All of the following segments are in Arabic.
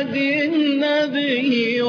هدي النبي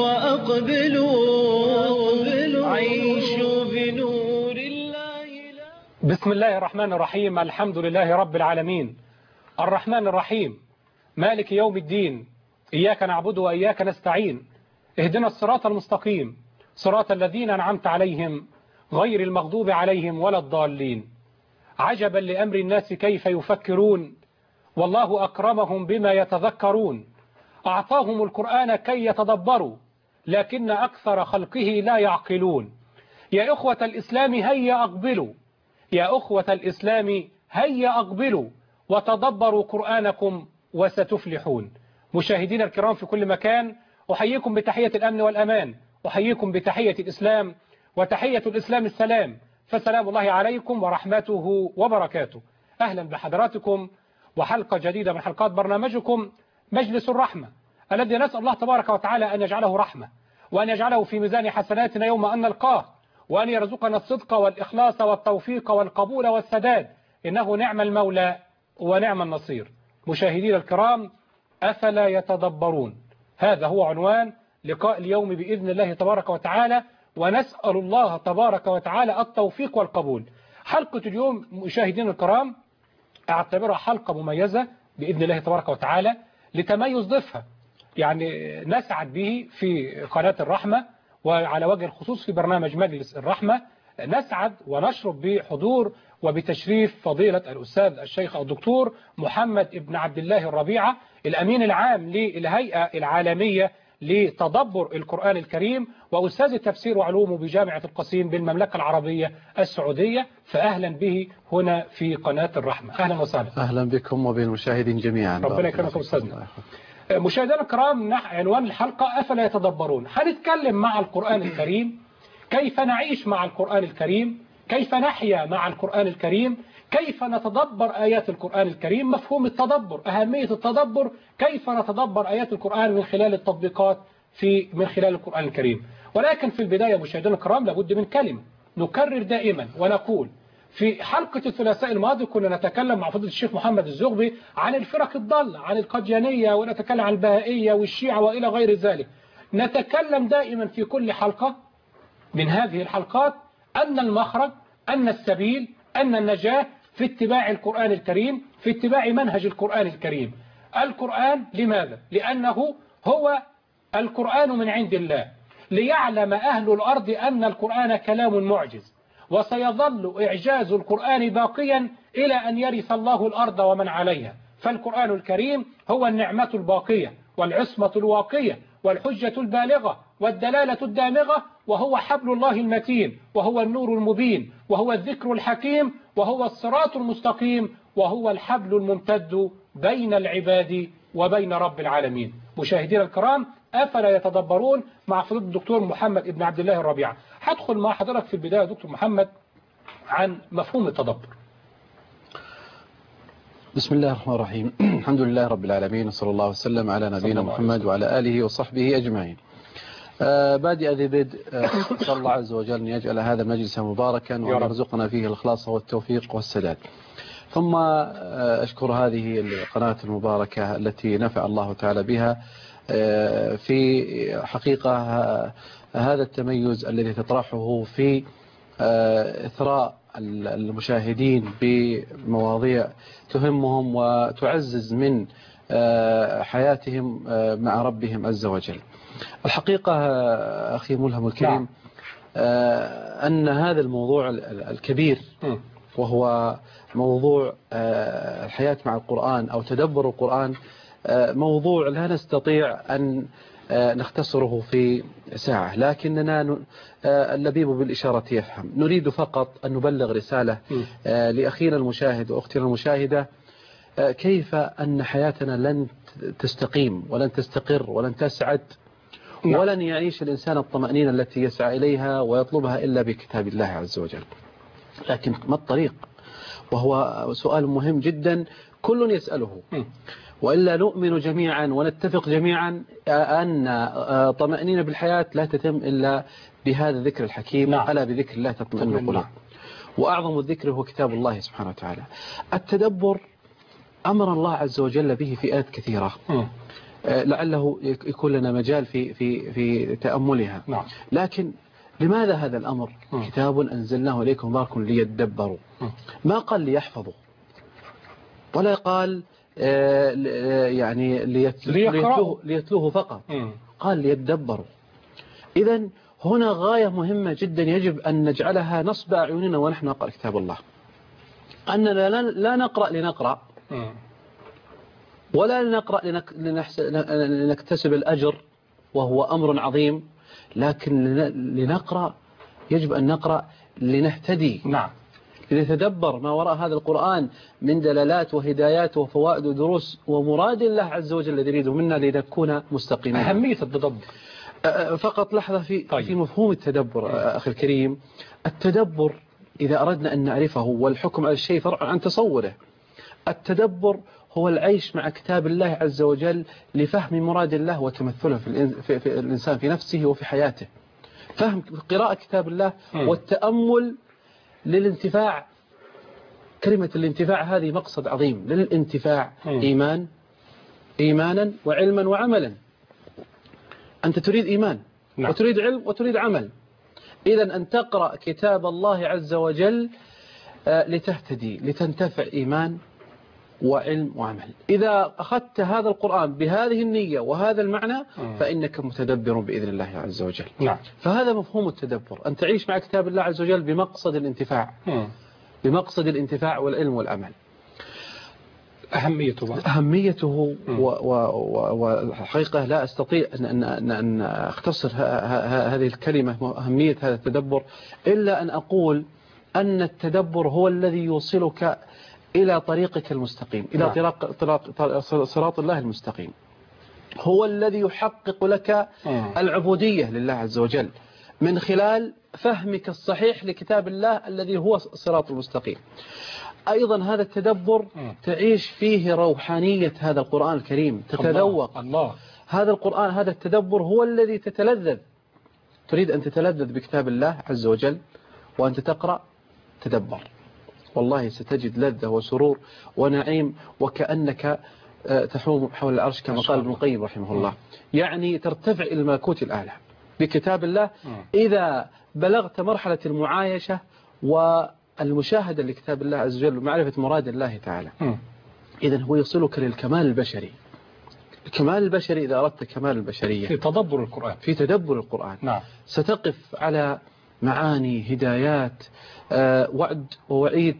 وأقبلوا عيشوا بنور الله. بسم الله الرحمن الرحيم. الحمد لله رب العالمين الرحمن الرحيم مالك يوم الدين، إياك نعبد وإياك نستعين، اهدنا الصراط المستقيم صراط الذين أنعمت عليهم غير المغضوب عليهم ولا الضالين. عجبا لأمر الناس كيف يفكرون، والله أكرمهم بما يتذكرون. أعطاهم القرآن كي يتدبروا، لكن أكثر خلقه لا يعقلون. يا إخوة الإسلام هيا أقبلوا، يا أخوة الإسلام هيا أقبلوا وتدبروا قرآنكم وستفلحون. مشاهدين الكرام في كل مكان، أحييكم بتحية الأمن والأمان، أحييكم بتحية الإسلام، وتحية الإسلام السلام، فسلام الله عليكم ورحمته وبركاته. أهلا بحضراتكم وحلقة جديدة من حلقات برنامجكم مجلس الرحمة، الذي نسأل الله تبارك وتعالى أن يجعله رحمة، وأن يجعله في ميزان حسناتنا يوم أن نلقاه، وأن يرزقنا الصدق والإخلاص والتوفيق والقبول والسداد، إنه نعم المولى ونعم النصير. مشاهدين الكرام، أفلا يتدبرون؟ هذا هو عنوان لقاء اليوم بإذن الله تبارك وتعالى، ونسأل الله تبارك وتعالى التوفيق والقبول. حلقة اليوم مشاهدين الكرام أعتبرها حلقة مميزة بإذن الله تبارك وتعالى لتميز ضيفها، يعني نسعد به في قناة الرحمة، وعلى وجه الخصوص في برنامج مجلس الرحمة نسعد ونشرب بحضور وبتشريف فضيلة الأستاذ الشيخ الدكتور محمد ابن عبد الله الربيعة، الأمين العام للهيئة العالمية لتدبر القرآن الكريم، وأستاذ التفسير وعلومه بجامعة القصيم بالمملكة العربية السعودية. فأهلا به هنا في قناة الرحمة. أهلا وسهلا. أهلا بكم وبالمشاهدين جميعا. ربنا يكرمكم أستاذنا. مشاهدينا الكرام، عنوان الحلقة أفلا يتدبرون. هنتكلم مع القرآن الكريم، كيف نعيش مع القرآن الكريم، كيف نحيا مع القرآن الكريم، كيف نتدبر آيات القرآن الكريم، مفهوم التدبر، أهمية التدبر، كيف نتدبر آيات القرآن من خلال التطبيقات من خلال القرآن الكريم. ولكن في البداية مشاهدينا الكرام لابد من كلمة نكرر دائما ونقول. في حلقة الثلاثاء الماضي كنا نتكلم مع فضيلة الشيخ محمد الزغبي عن الفرق الضالة، عن القديانية، ونتكلم عن البهائية والشيعة وإلى غير ذلك. نتكلم دائما في كل حلقة من هذه الحلقات أن المخرج، أن السبيل، أن النجاة في اتباع القرآن الكريم، في اتباع منهج القرآن الكريم. القرآن لماذا؟ لأنه هو القرآن من عند الله، ليعلم أهل الأرض أن القرآن كلام معجز، وسيظل إعجاز القرآن باقيا إلى أن يرث الله الأرض ومن عليها. فالقرآن الكريم هو النعمة الباقية والعصمة الواقية والحجة البالغة والدلالة الدامغة، وهو حبل الله المتين، وهو النور المبين، وهو الذكر الحكيم، وهو الصراط المستقيم، وهو الحبل الممتد بين العباد وبين رب العالمين. مشاهدينا الكرام، أفلا يتدبرون مع فضيلة الدكتور محمد ابن عبد الله الربيعة. هدخل مع حضرتك في البداية دكتور محمد عن مفهوم التدبر. بسم الله الرحمن الرحيم. الحمد لله رب العالمين، وصلى الله وسلم على نبينا محمد وعلى آله وصحبه أجمعين. بادئ ذي بدء، أسأل الله عز وجل أن يجعل هذا المجلس مباركا وأن يرزقنا فيه الإخلاص والتوفيق والسداد. ثم أشكر هذه القناة المباركة التي نفع الله تعالى بها في حقيقة هذا التميز الذي تطرحه في إثراء المشاهدين بمواضيع تهمهم وتعزز من حياتهم مع ربهم عز وجل. الحقيقة أخي ملهم الكريم، أن هذا الموضوع الكبير وهو موضوع الحياة مع القرآن أو تدبر القرآن، موضوع لا نستطيع أن نختصره في ساعة، لكننا اللبيب بالإشارة يفهم. نريد فقط أن نبلغ رسالة لأخينا المشاهد وأختنا المشاهدة، كيف أن حياتنا لن تستقيم ولن تستقر ولن تسعد ولن يعيش الإنسان الطمأنينة التي يسعى إليها ويطلبها إلا بكتاب الله عز وجل. لكن ما الطريق؟ وهو سؤال مهم جدا كل يسأله، وإلا نؤمن جميعا ونتفق جميعا أن طمأنينة بالحياة لا تتم إلا بهذا الذكر الحكيم. ألا بذكر الله تطمئن القلوب، وأعظم الذكر هو كتاب الله سبحانه وتعالى. التدبر أمر الله عز وجل به في آيات كثيرة، لعله يكون لنا مجال في تأملها. نعم. لكن لماذا هذا الأمر؟ كتاب أنزلناه إليكم مبارك ليدبروا، ما قال ليحفظوا ولا قال يعني ليتلوه فقط، قال ليدبروا. إذا هنا غاية مهمة جدا يجب أن نجعلها نصب أعيننا ونحن نقرأ كتاب الله، أننا لا نقرأ لنقرأ ولا لنقرأ لنكتسب الأجر وهو أمر عظيم، لكن لنقرأ يجب أن نقرأ لنهتدي. نعم. لنتدبر ما وراء هذا القرآن من دلالات وهدايات وفوائد ودروس ومراد الله عز وجل الذي يريده منا لنكون مستقيمين. أهمية التدبر فقط لحظة في مفهوم التدبر أخي الكريم. التدبر إذا أردنا أن نعرفه والحكم على الشيء فرع عن تصوره. التدبر هو العيش مع كتاب الله عز وجل لفهم مراد الله وتمثله في الإنسان في نفسه وفي حياته. فهم قراءة كتاب الله والتأمل للانتفاع. كلمة الانتفاع هذه مقصد عظيم للانتفاع، إيمانا وعلما وعملا. أنت تريد إيمان وتريد علم وتريد عمل. إذا أن تقرأ كتاب الله عز وجل لتهتدي لتنتفع إيمان وعلم وعمل. إذا أخذت هذا القرآن بهذه النية وهذا المعنى فإنك متدبر بإذن الله عز وجل. نعم. فهذا مفهوم التدبر، أن تعيش مع كتاب الله عز وجل بمقصد الانتفاع، بمقصد الانتفاع والعلم والعمل. أهميته وحقيقة لا أستطيع أن أختصر هذه الكلمة أهمية هذا التدبر إلا أن أقول أن التدبر هو الذي يوصلك إلى طريقك المستقيم، إلى صراط الله المستقيم. هو الذي يحقق لك العبودية لله عز وجل من خلال فهمك الصحيح لكتاب الله الذي هو الصراط المستقيم. أيضا هذا التدبر تعيش فيه روحانية هذا القرآن الكريم، تتذوق الله. هذا القرآن، هذا التدبر هو الذي تتلذذ. تريد أن تتلذذ بكتاب الله عز وجل وأنت تقرأ تدبر، والله ستجد لذة وسرور ونعيم وكأنك تحوم حول العرش كما قال ابن القيم رحمه الله. يعني ترتفع إلى الملكوت الأعلى بكتاب الله إذا بلغت مرحلة المعايشة والمشاهدة لكتاب الله عز وجل ومعرفة مراد الله تعالى. إذن هو يصلك للكمال البشري. الكمال البشري إذا أردت كمال البشرية في تدبر القرآن، في تدبر القرآن. نعم. ستقف على معاني، هدايات، وعد ووعيد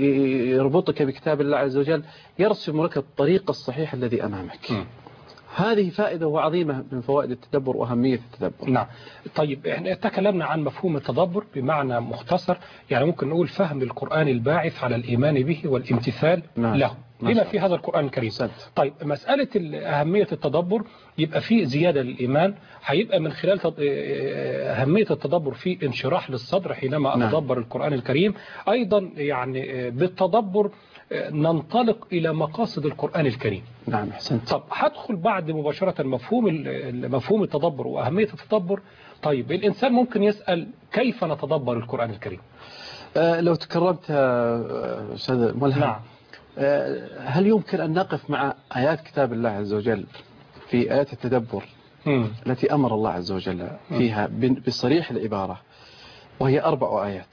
يربطك بكتاب الله عز وجل، يرسم لك الطريق الصحيح الذي أمامك. هذه فائدة عظيمة من فوائد التدبر وأهمية التدبر. نعم. طيب احنا تكلمنا عن مفهوم التدبر بمعنى مختصر، يعني ممكن نقول فهم القرآن الباعث على الإيمان به والامتثال له لما في هذا القرآن الكريم. طيب مسألة أهمية التدبر يبقى فيه زيادة للإيمان، هيبقى من خلال أهمية التدبر في انشراح للصدر حينما أتدبر القرآن الكريم. أيضا يعني بالتدبر ننطلق إلى مقاصد القرآن الكريم. نعم أحسنت. طب هدخل بعد مباشرة مفهوم التدبر وأهمية التدبر. طيب الإنسان ممكن يسأل كيف نتدبر القرآن الكريم؟ لو تكرمت أستاذ ملهم. نعم. هل يمكن أن نقف مع آيات كتاب الله عز وجل في آيات التدبر التي أمر الله عز وجل فيها بصريح العبارة، وهي 4 آيات.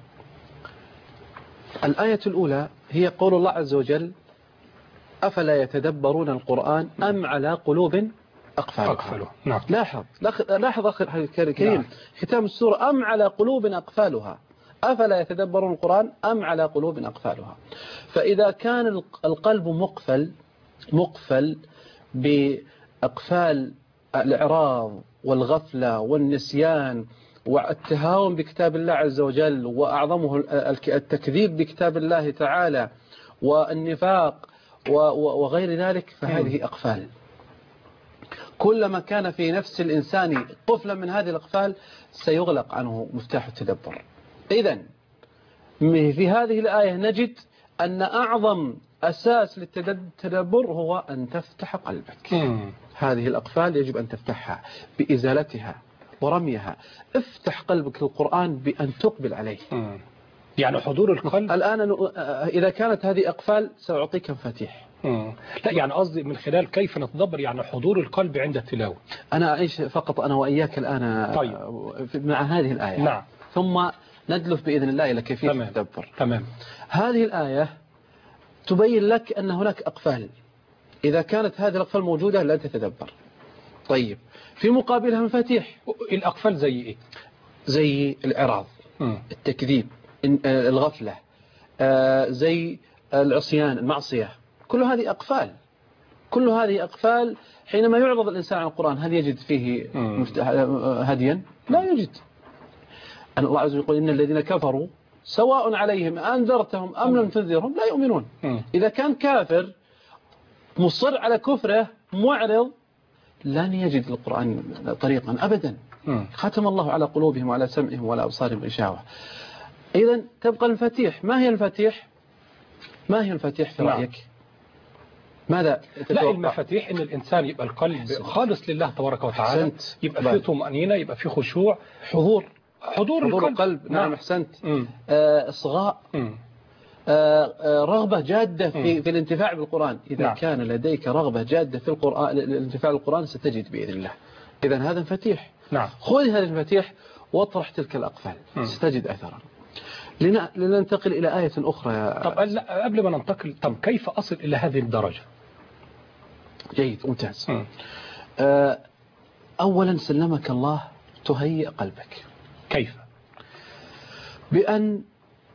الآية الأولى هي قول الله عز وجل: أفلا يتدبرون القرآن أم على قلوب أقفالها. نعم. لاحظ أخي الكريم ختام السورة: أم على قلوب أقفالها. أفلا يتدبرون القرآن أم على قلوب أقفالها. فإذا كان القلب مقفل بأقفال الإعراض والغفلة والنسيان والتهاون بكتاب الله عز وجل، وأعظمه التكذيب بكتاب الله تعالى والنفاق وغير ذلك، فهذه أقفال. كلما كان في نفس الإنسان قفلا من هذه الأقفال سيغلق عنه مفتاح التدبر. إذن في هذه الآية نجد أن أعظم أساس للتدبر هو أن تفتح قلبك. هذه الأقفال يجب أن تفتحها بإزالتها ورميها. افتح قلبك للقرآن بأن تقبل عليه. يعني حضور القلب. الآن إذا كانت هذه أقفال سأعطيك مفاتيح. لا يعني قصدي من خلال كيف نتدبر يعني حضور القلب عند التلاوة. أنا أعيش فقط أنا وإياك الآن طيب. مع هذه الآية. نعم. ثم ندلف بإذن الله إلى كيفية تمام. التدبر. تمام. هذه الآية تبين لك أن هناك أقفال، إذا كانت هذه الأقفال موجودة لا تتدبر. طيب في مقابلها مفاتيح. الأقفال زي إيه؟ زي الإعراض، التكذيب، الغفلة، زي العصيان، المعصية، كل هذه أقفال. كل هذه أقفال حينما يعرض الإنسان عن القرآن هل يجد فيه هديا؟ لا يجد. أن الله عز وجل يقول إن الذين كفروا سواء عليهم أنذرتهم أم لم تنذرهم لا يؤمنون. إذا كان كافر مصر على كفره معرض لن يجد القرآن طريقا أبدا. ختم الله على قلوبهم وعلى سمعهم وعلى أبصارهم غشاوة. إذن تبقى المفاتيح. ما هي المفاتيح؟ ما هي المفاتيح في رأيك؟ ماذا تتوقع؟ لا المفاتيح إن الإنسان يبقى القلب خالص لله تبارك وتعالى، يبقى فيه طمأنينة، يبقى فيه خشوع، حضور القلب. نعم أحسنت. إصغاء، رغبة جادة في الانتفاع بالقرآن. إذا كان لديك رغبة جادة في القرآن الانتفاع بالقرآن ستجد بإذن الله. إذن هذا مفاتيح. خذ هذه المفاتيح واطرح تلك الأقفال ستجد أثرا. لننتقل إلى آية أخرى. طب قبل ما ننتقل، طب كيف أصل إلى هذه الدرجة؟ جيد ممتاز. أولا سلمك الله تهيئ قلبك. كيف؟ بأن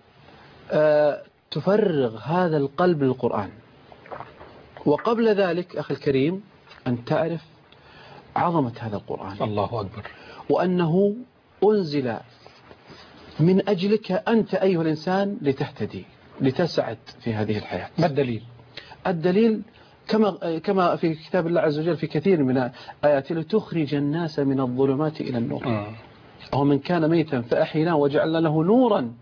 تفرغ هذا القلب للقرآن. وقبل ذلك أخي الكريم أن تعرف عظمة هذا القرآن. الله أكبر. وأنه أنزل من أجلك أنت أيها الإنسان لتهتدي لتسعد في هذه الحياة. ما الدليل؟ الدليل كما في كتاب الله عز وجل في كثير من آياته لتخرج الناس من الظلمات إلى النور. ومن كان ميتا فأحيناه وجعلنا له نورا.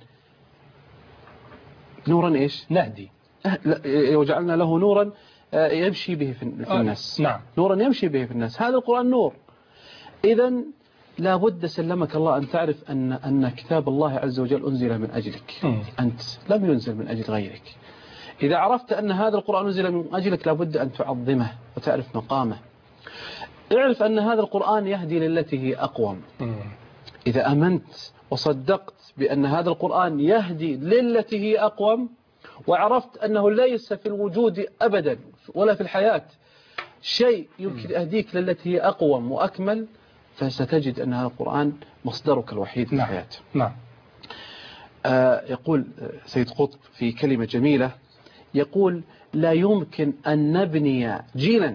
نورا إيش؟ نهدي. وجعلنا له نورا يمشي به في الناس. نعم. نورا يمشي به في الناس. هذا القرآن نور. إذن لا بد سلمك الله أن تعرف أن كتاب الله عز وجل أنزل من أجلك. أنت لم ينزل من أجل غيرك. إذا عرفت أن هذا القرآن أنزل من أجلك لا بد أن تعظمه وتعرف مقامه. اعرف أن هذا القرآن يهدي للتي هي أقوم. إذا أمنت وصدقت بأن هذا القرآن يهدي للتي هي أقوم، وعرفت أنه ليس في الوجود أبدا ولا في الحياة شيء يمكن يهديك للتي هي أقوم وأكمل، فستجد أن هذا القرآن مصدرك الوحيد في الحياة. نعم. يقول سيد قطب في كلمة جميلة، يقول لا يمكن أن نبني جيلا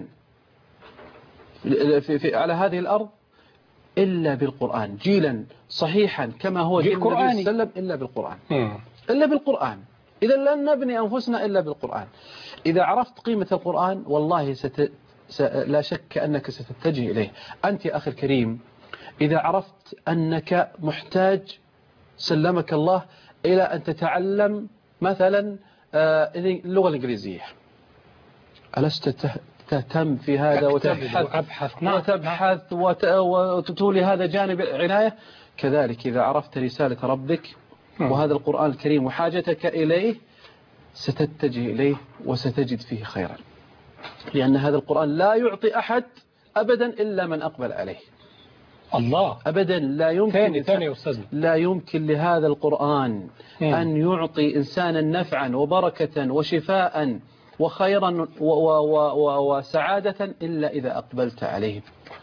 على هذه الأرض إلا بالقرآن، جيلا صحيحا كما هو جيل النبي صلى الله عليه وسلم إلا بالقرآن. إلا بالقرآن. إذا لن نبني أنفسنا إلا بالقرآن. إذا عرفت قيمة القرآن والله لا شك أنك ستتجه إليه. أنت يا أخي الكريم إذا عرفت أنك محتاج سلمك الله إلى أن تتعلم مثلا اللغة الإنجليزية، ألست تهتم في هذا وتبحث وتتولي هذا جانب العناية؟ كذلك إذا عرفت رسالة ربك وهذا القرآن الكريم وحاجتك إليه ستتجه إليه وستجد فيه خيرا، لأن هذا القرآن لا يعطي أحد أبدا إلا من أقبل عليه. الله أبدا لا يمكن ثاني لا يمكن لهذا القرآن أن يعطي إنسانا نفعا وبركة وشفاء وخيرا وسعادة إلا إذا أقبلت عليه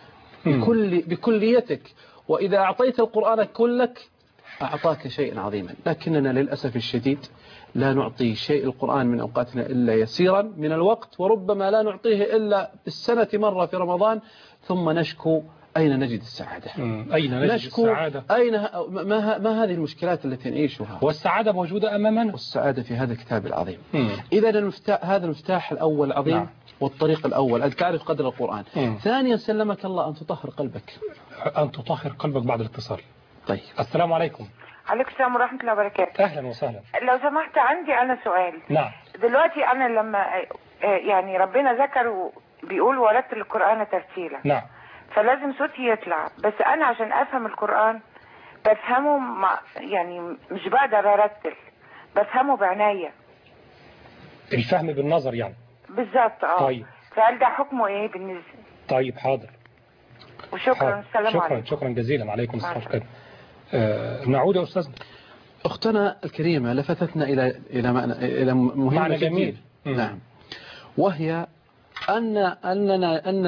بكليتك. وإذا أعطيت القرآن كلك أعطاك شيئا عظيما. لكننا للأسف الشديد لا نعطي شيء القرآن من أوقاتنا إلا يسيرا من الوقت، وربما لا نعطيه إلا بالسنة مرة في رمضان، ثم نشكو أين نجد السعادة؟ أين نجد السعادة؟ ما هذه المشكلات التي نعيشها؟ والسعادة موجودة أمامنا. والسعادة في هذا الكتاب العظيم. إذا هذا المفتاح الأول العظيم. نعم. والطريق الأول أن تعرف قدر القرآن. ثانيا سلمك الله أن تطهر قلبك. أن تطهر قلبك بعد الاتصال. طيب. السلام عليكم. عليكم السلام ورحمة الله وبركاته. أهلا وسهلا. لو سمحت عندي أنا سؤال. نعم. دلوقتي أنا لما يعني ربنا ذكر بيقول ورتل القرآن ترتيلا. نعم. فلازم صوتي يطلع، بس أنا عشان أفهم القرآن بفهمه يعني مش بقدر أرتل، بفهمه بعناية. الفهم بالنظر يعني. بالظبط طيب. فهل ده حكمه ايه بالنسبة؟ طيب حاضر. وشكرا. السلام عليكم. شكرا جزيلا. عليكم السلام ورحمة الله. نعود يا أستاذنا. أختنا الكريمة لفتتنا إلى مهم معنى جميل. نعم. وهي أن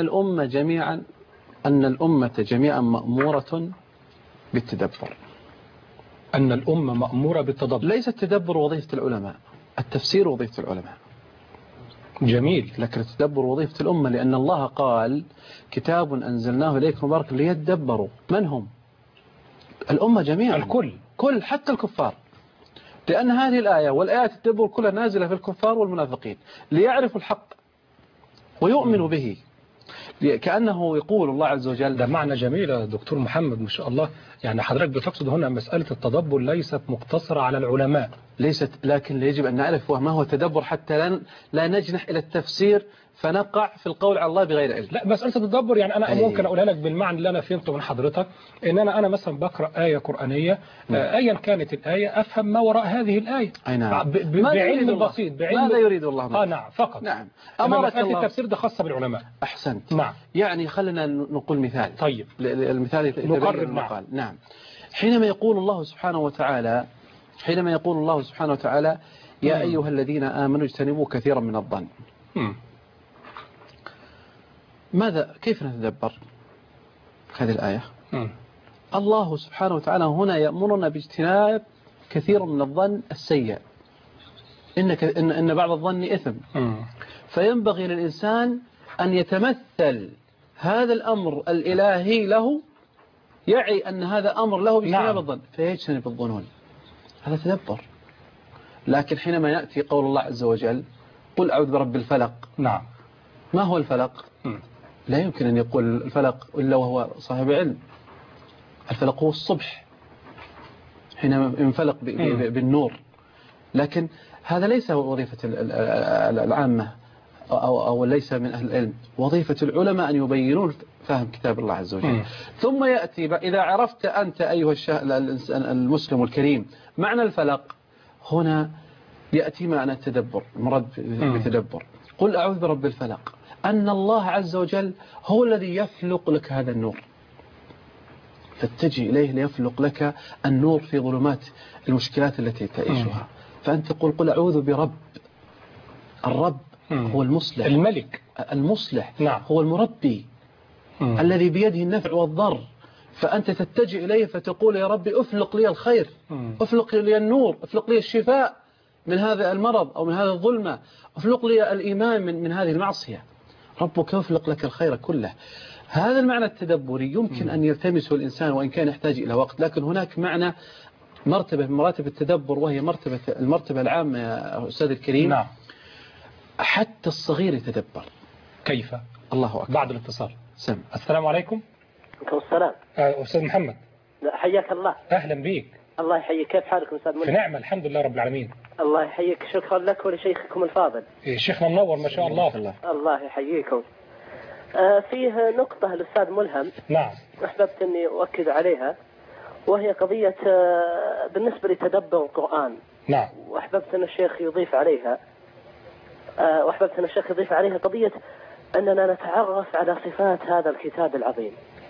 الأمة جميعا مأمورة بالتدبر. أن الأمة مأمورة بالتدبر. ليس التدبر وظيفة العلماء، التفسير وظيفة العلماء. جميل. لكن التدبر وظيفة الأمة، لأن الله قال كتاب أنزلناه إليك مبارك ليتدبروا. من هم؟ الأمة جميعا، الكل حتى الكفار، لأن هذه الآية والآيات التدبر كلها نازلة في الكفار والمنافقين ليعرفوا الحق ويؤمنوا به. كأنه يقول الله عز وجل. ده معنى جميل يا دكتور محمد ما شاء الله. يعني حضرتك بتقصد هنا مسألة التدبر ليست مقتصرة على العلماء، ليست، لكن يجب أن نعرف ما هو التدبر حتى لا نجنح إلى التفسير فنقع في القول على الله بغير علم. لا مسألة التدبر يعني أنا ممكن أقولها لك بالمعنى اللي أنا فهمته من حضرتك، إن أنا مثلا بقرأ آية قرآنية أيا كانت الآية أفهم ما وراء هذه الآية. نعم. بعلم بسيط، ماذا يريد الله؟ نعم فقط. نعم. أمارة التفسير ده خاصة بالعلماء. أحسنت. نعم. يعني خلينا نقول مثال. طيب. المثال نقرب. نعم. حينما يقول الله سبحانه وتعالى يا أيها الذين آمنوا اجتنبوا كثيرا من الظن. كيف نتدبر هذه الآية؟ الله سبحانه وتعالى هنا يأمرنا باجتناب كثير من الظن السيء. إن بعض الظن إثم. فينبغي للإنسان أن يتمثل هذا الأمر الإلهي له، يعي أن هذا أمر له باجتناب الظن فيجتنب الظنون. هذا تدبر. لكن حينما يأتي قول الله عز وجل قل أعوذ برب الفلق. نعم. ما هو الفلق؟ لا يمكن أن يقول الفلق إلا وهو صاحب علم. الفلق هو الصبح حينما انفلق بالنور. لكن هذا ليس وظيفة العامة أو ليس من أهل العلم. وظيفة العلماء أن يبينون فهم كتاب الله عز وجل. ثم يأتي إذا عرفت أنت أيها المسلم الكريم معنى الفلق، هنا يأتي معنى التدبر. المراد بتدبر قل أعوذ برب الفلق، أن الله عز وجل هو الذي يفلق لك هذا النور، فاتجه إليه ليفلق لك النور في ظلمات المشكلات التي تعيشها. فأنت قل أعوذ برب. الرب هو المصلح، الملك المصلح. نعم. هو المربي الذي بيده النفع والضر. فأنت تتجه إليه فتقول يا ربي أفلق لي الخير، أفلق لي النور، أفلق لي الشفاء من هذا المرض أو من هذا الظلمة، أفلق لي الإيمان من هذه المعصية. ربك يفلق لك الخير كله. هذا المعنى التدبري يمكن أن يلتمسه الإنسان وإن كان يحتاج إلى وقت، لكن هناك معنى مرتبة من مراتب التدبر وهي المرتبة العامة يا أستاذ الكريم. نعم. حتى الصغير يتدبر. كيف؟ الله أكبر. بعد الاتصال. سم. السلام عليكم. عليكم السلام. أستاذ محمد. حياك الله. أهلا بيك. الله يحييك. كيف حالكم أستاذ ملك؟ في نعمة الحمد لله رب العالمين. الله يحييك. شكرا لك ولشيخكم الفاضل. شيخنا منور ما شاء الله. الله يحييكم. فيه نقطة الأستاذ ملهم. نعم. أحببت أني أؤكد عليها، وهي قضية بالنسبة لتدبر القرآن. نعم. وأحببت أن الشيخ يضيف عليها قضية أننا نتعرف على صفات هذا الكتاب العظيم.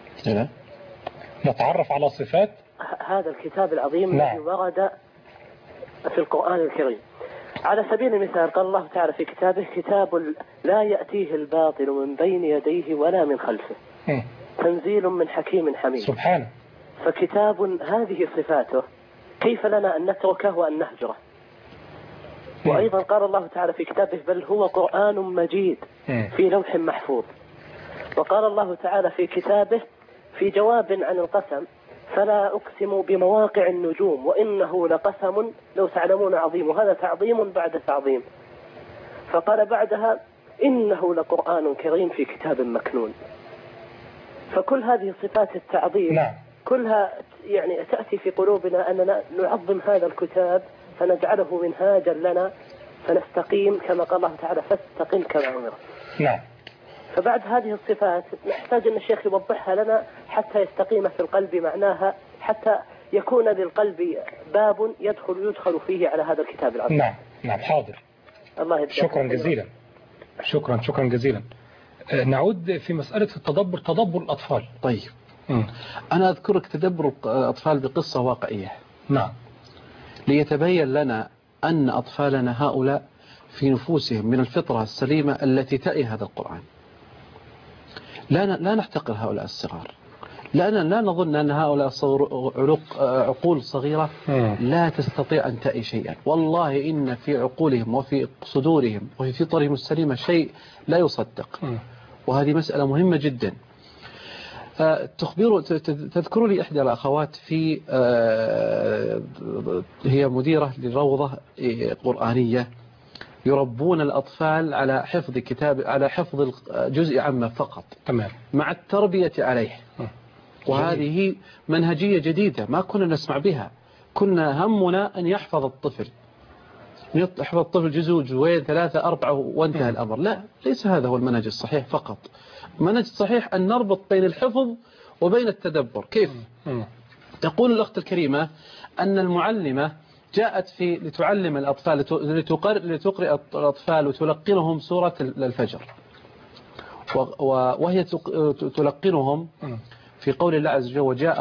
نتعرف على صفات هذا الكتاب العظيم الذي ورد في القرآن الكريم. على سبيل المثال قال الله تعالى في كتابه كتاب لا يأتيه الباطل من بين يديه ولا من خلفه تنزيل من حكيم حميد. سبحانه. فكتاب هذه صفاته، كيف لنا أن نتركه وأن نهجره؟ وأيضا قال الله تعالى في كتابه بل هو قرآن مجيد في لوح محفوظ. وقال الله تعالى في كتابه في جواب عن القسم فلا أقسم بمواقع النجوم وإنه لقسم لو تعلمون عظيم، وهذا تعظيم بعد تعظيم. فقال بعدها إنه لقرآن كريم في كتاب مكنون. فكل هذه صفات التعظيم كلها يعني تأتي في قلوبنا أننا نعظم هذا الكتاب فنجعله منهاجا لنا فنستقيم كما قال الله تعالى فاستقم كما أمرت. نعم. فبعد هذه الصفات نحتاج أن الشيخ يوضحها لنا حتى يستقيم في القلب معناها، حتى يكون للقلب باب يدخل فيه على هذا الكتاب العظيم. نعم. نعم حاضر. الله يبارك. شكرا جزيلا. شكرا جزيلا. نعود في مسألة التدبر، تدبر الأطفال. طيب. أنا أذكرك تدبر الأطفال بقصة واقعية. نعم. ليتبين لنا أن أطفالنا هؤلاء في نفوسهم من الفطرة السليمة التي تأي هذا القرآن. لا نحتقر هؤلاء الصغار، لا نظن أن هؤلاء عقول صغيرة لا تستطيع أن تأي شيئا. والله إن في عقولهم وفي صدورهم وفي فطرهم السليمة شيء لا يصدق، وهذه مسألة مهمة جدا. تذكر لي إحدى الأخوات في هي مديرة لروضة قرآنية يربون الأطفال على حفظ كتاب، على حفظ الجزء عامة فقط، تمام، مع التربية عليه. وهذه منهجية جديدة ما كنا نسمع بها. كنا همنا أن يحفظ الطفل، يحفظ الطفل جزء جزئين 3 4 وانتهى الأمر. لا، ليس هذا هو المنهج الصحيح فقط. المنهج الصحيح أن نربط بين الحفظ وبين التدبر. كيف؟ تقول الأخت الكريمة أن المعلمة جاءت لتعلم الأطفال، لتقرئ الأطفال وتلقنهم سورة الفجر، وهي تلقنهم في قول الله عز وجل: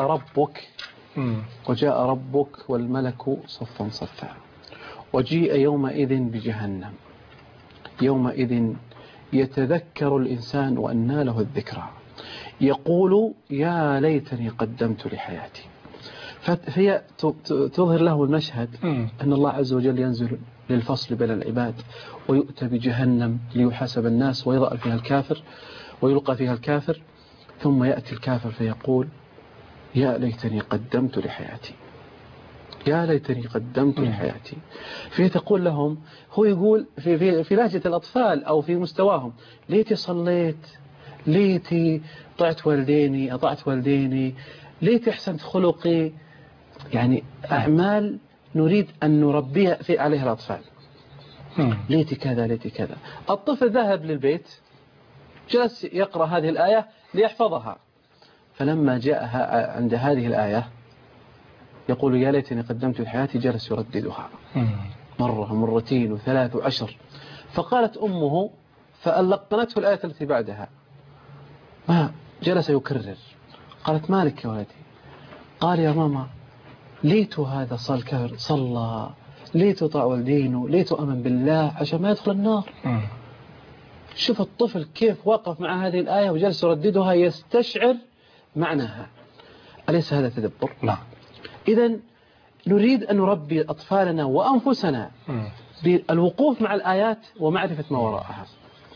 وجاء ربك والملك صفا صفا وجيء يومئذ بجهنم يومئذ يتذكر الإنسان وأنى له الذكرى يقول يا ليتني قدمت لحياتي. فهي تظهر له المشهد أن الله عز وجل ينزل للفصل بين العباد ويؤتى بجهنم ليحاسب الناس ويضع فيها الكافر ويلقى فيها الكافر، ثم يأتي الكافر فيقول يا ليتني قدمت لحياتي، يا ليتني قدمت لحياتي. فهي تقول لهم، هو يقول في لهجة الأطفال أو في مستواهم: ليتي صليت، ليتي أطعت والديني، ليتي أحسنت خلقي. يعني أعمال نريد أن نربيها عليها الأطفال. ليتي كذا ليتي كذا. الطفل ذهب للبيت، جلس يقرأ هذه الآية ليحفظها، فلما جاء عند هذه الآية يقول يا ليتني قدمت لحياتي، جلس يرددها مرة ومرتين وثلاث وعشر. فقالت أمه فلقنته الآية التي بعدها، ما جلس يكرر. قالت مالك يا ولدي؟ قال يا ماما ليت هذا صلى، ليت طاع والدينه، ليت أمن بالله عشان ما يدخل النار. شوف الطفل كيف وقف مع هذه الآية وجلس يرددها يستشعر معناها. أليس هذا تدبر؟ نعم. إذن نريد أن نربي أطفالنا وأنفسنا بالوقوف مع الآيات ومعرفة ما وراءها.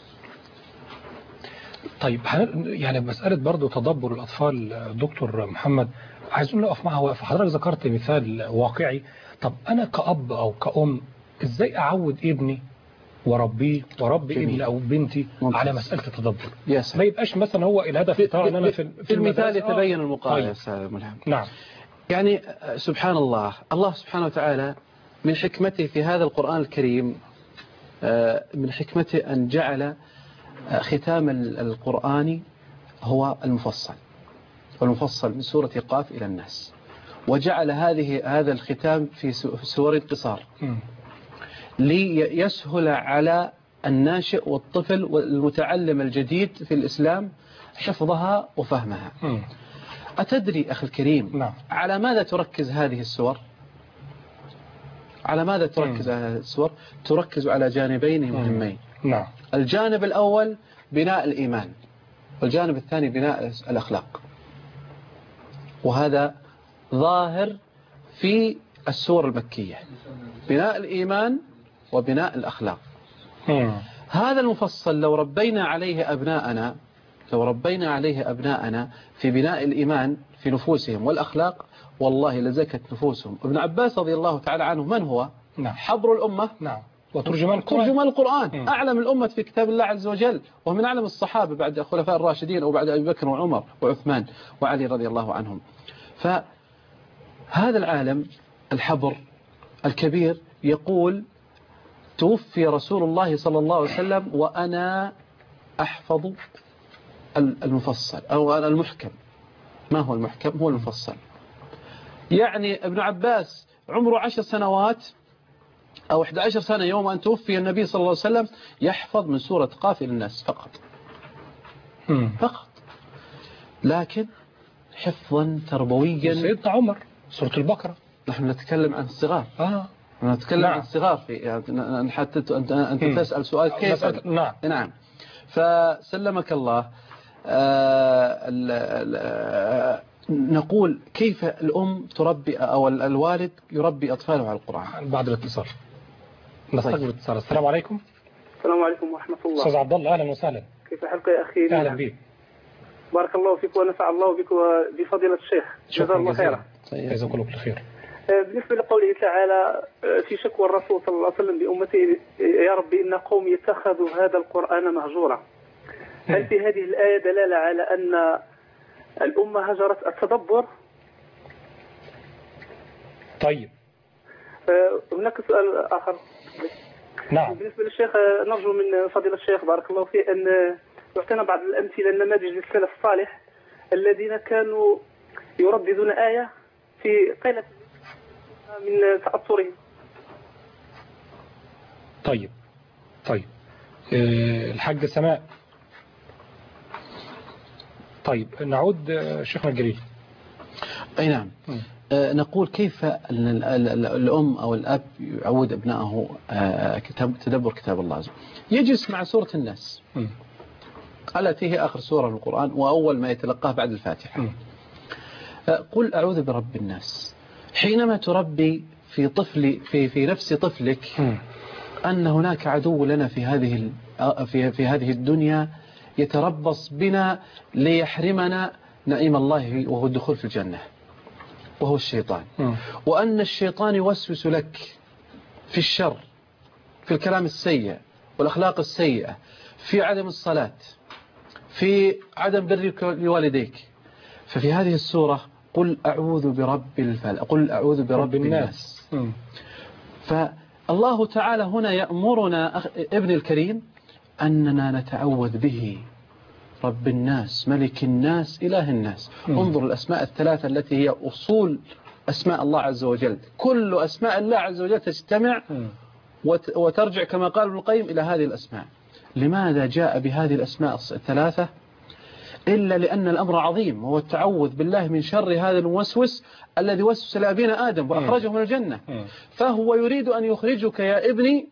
طيب يعني مسألة برضو تدبر الأطفال دكتور محمد، عايزين نقف معها وقفة. حضرتك ذكرت مثال واقعي. طب أنا كأب أو كأم إزاي أعود ابني وربي ابني أو بنتي على مسألة التدبر؟ ما يبقاش مثلا هو الهدف بتاعه ان انا في المثال يتبين المقارنة يا أستاذ ملهم. نعم. يعني سبحان الله سبحانه وتعالى من حكمته في هذا القرآن الكريم، من حكمته أن جعل ختام القرآن هو المفصل، والمفصل من سورة قاف إلى الناس، وجعل هذا الختام في سور قصار ليسهل على الناشئ والطفل والمتعلم الجديد في الإسلام حفظها وفهمها. أتدري أخي الكريم نعم. على ماذا تركز هذه السور؟ على ماذا تركز هذه السور؟ تركز على جانبين مهمين. نعم. الجانب الأول بناء الإيمان، والجانب الثاني بناء الأخلاق، وهذا ظاهر في السور المكية، بناء الإيمان وبناء الأخلاق. هذا المفصل لو ربينا عليه أبناءنا في بناء الإيمان في نفوسهم والأخلاق، والله لزكت نفوسهم. ابن عباس رضي الله تعالى عنه من هو؟ نعم. حبر الأمة. نعم. وترجمان القرآن. أعلم الأمة في كتاب الله عز وجل، ومن أعلم الصحابة بعد الخلفاء الراشدين أو بعد أبي بكر وعمر وعثمان وعلي رضي الله عنهم. فهذا العالم الحبر الكبير يقول توفي رسول الله صلى الله عليه وسلم وأنا أحفظ المفصل أو المحكم. ما هو المحكم؟ هو المفصل. يعني ابن عباس عمره 10 سنوات أو 11 سنة يوم أن توفي النبي صلى الله عليه وسلم يحفظ من سورة قاف إلى الناس فقط. فقط. لكن حفظا تربويا. سيدنا عمر سورة البقرة. نحن نتكلم عن الصغار. نتكلم عن الصغار في يعني حتى أنت تسأل سؤال كيف. نعم. فسلمك الله. نقول كيف الأم تربي أو الوالد يربي أطفاله على القرآن. بعد الاتصال نستقبل الاتصال. السلام عليكم. السلام عليكم ورحمة الله. أستاذ عبد الله أهلا وسهلا. كيف حالك يا أخي؟ أهلا بك. بارك الله فيك ونفع الله بك وبفضيلة الشيخ. جزاه الله خيرا. جزاك الله خير. بالنسبة لقوله تعالى في شكوى الرسول صلى الله عليه وسلم لأمته يا رب إن قومي اتخذوا هذا القرآن مهجورا. هل في هذه الآية دلالة على أن الأمة هجرت التدبر؟ طيب. هناك سؤال آخر. نعم. بالنسبة للشيخ نرجو من فضيلة الشيخ بارك الله فيه أن يعطينا بعض الأمثلة النماذج للسلف الصالح الذين كانوا يرددون آية في قيلة من تأثرهم. طيب. الحاج سماء. طيب نعود شيخنا الجليل. أي نعم. نقول كيف الأم أو الأب يعود أبنائه تدبر كتاب الله عز وجل. يجلس مع سورة الناس التي هي آخر سورة في القرآن وأول ما يتلقاه بعد الفاتحة. قل أعوذ برب الناس. حينما تربي في نفس طفلك أن هناك عدو لنا في هذه الدنيا يتربص بنا ليحرمنا نعيم الله وهو الدخول في الجنة، وهو الشيطان. وأن الشيطان يوسوس لك في الشر، في الكلام السيء والأخلاق السيئة، في عدم الصلاة، في عدم برك لوالديك. ففي هذه السورة قل أعوذ برب الفلق، قل أعوذ برب الناس. فالله تعالى هنا يأمرنا ابن الكريم أننا نتعوذ به، رب الناس ملك الناس إله الناس. انظر الأسماء الثلاثة التي هي أصول أسماء الله عز وجل. كل أسماء الله عز وجل تجتمع وترجع كما قال ابن القيم إلى هذه الأسماء. لماذا جاء بهذه الأسماء الثلاثة؟ إلا لأن الأمر عظيم، وهو التعوذ بالله من شر هذا الموسوس الذي وسوس لأبينا آدم وأخرجه من الجنة. فهو يريد أن يخرجك يا ابني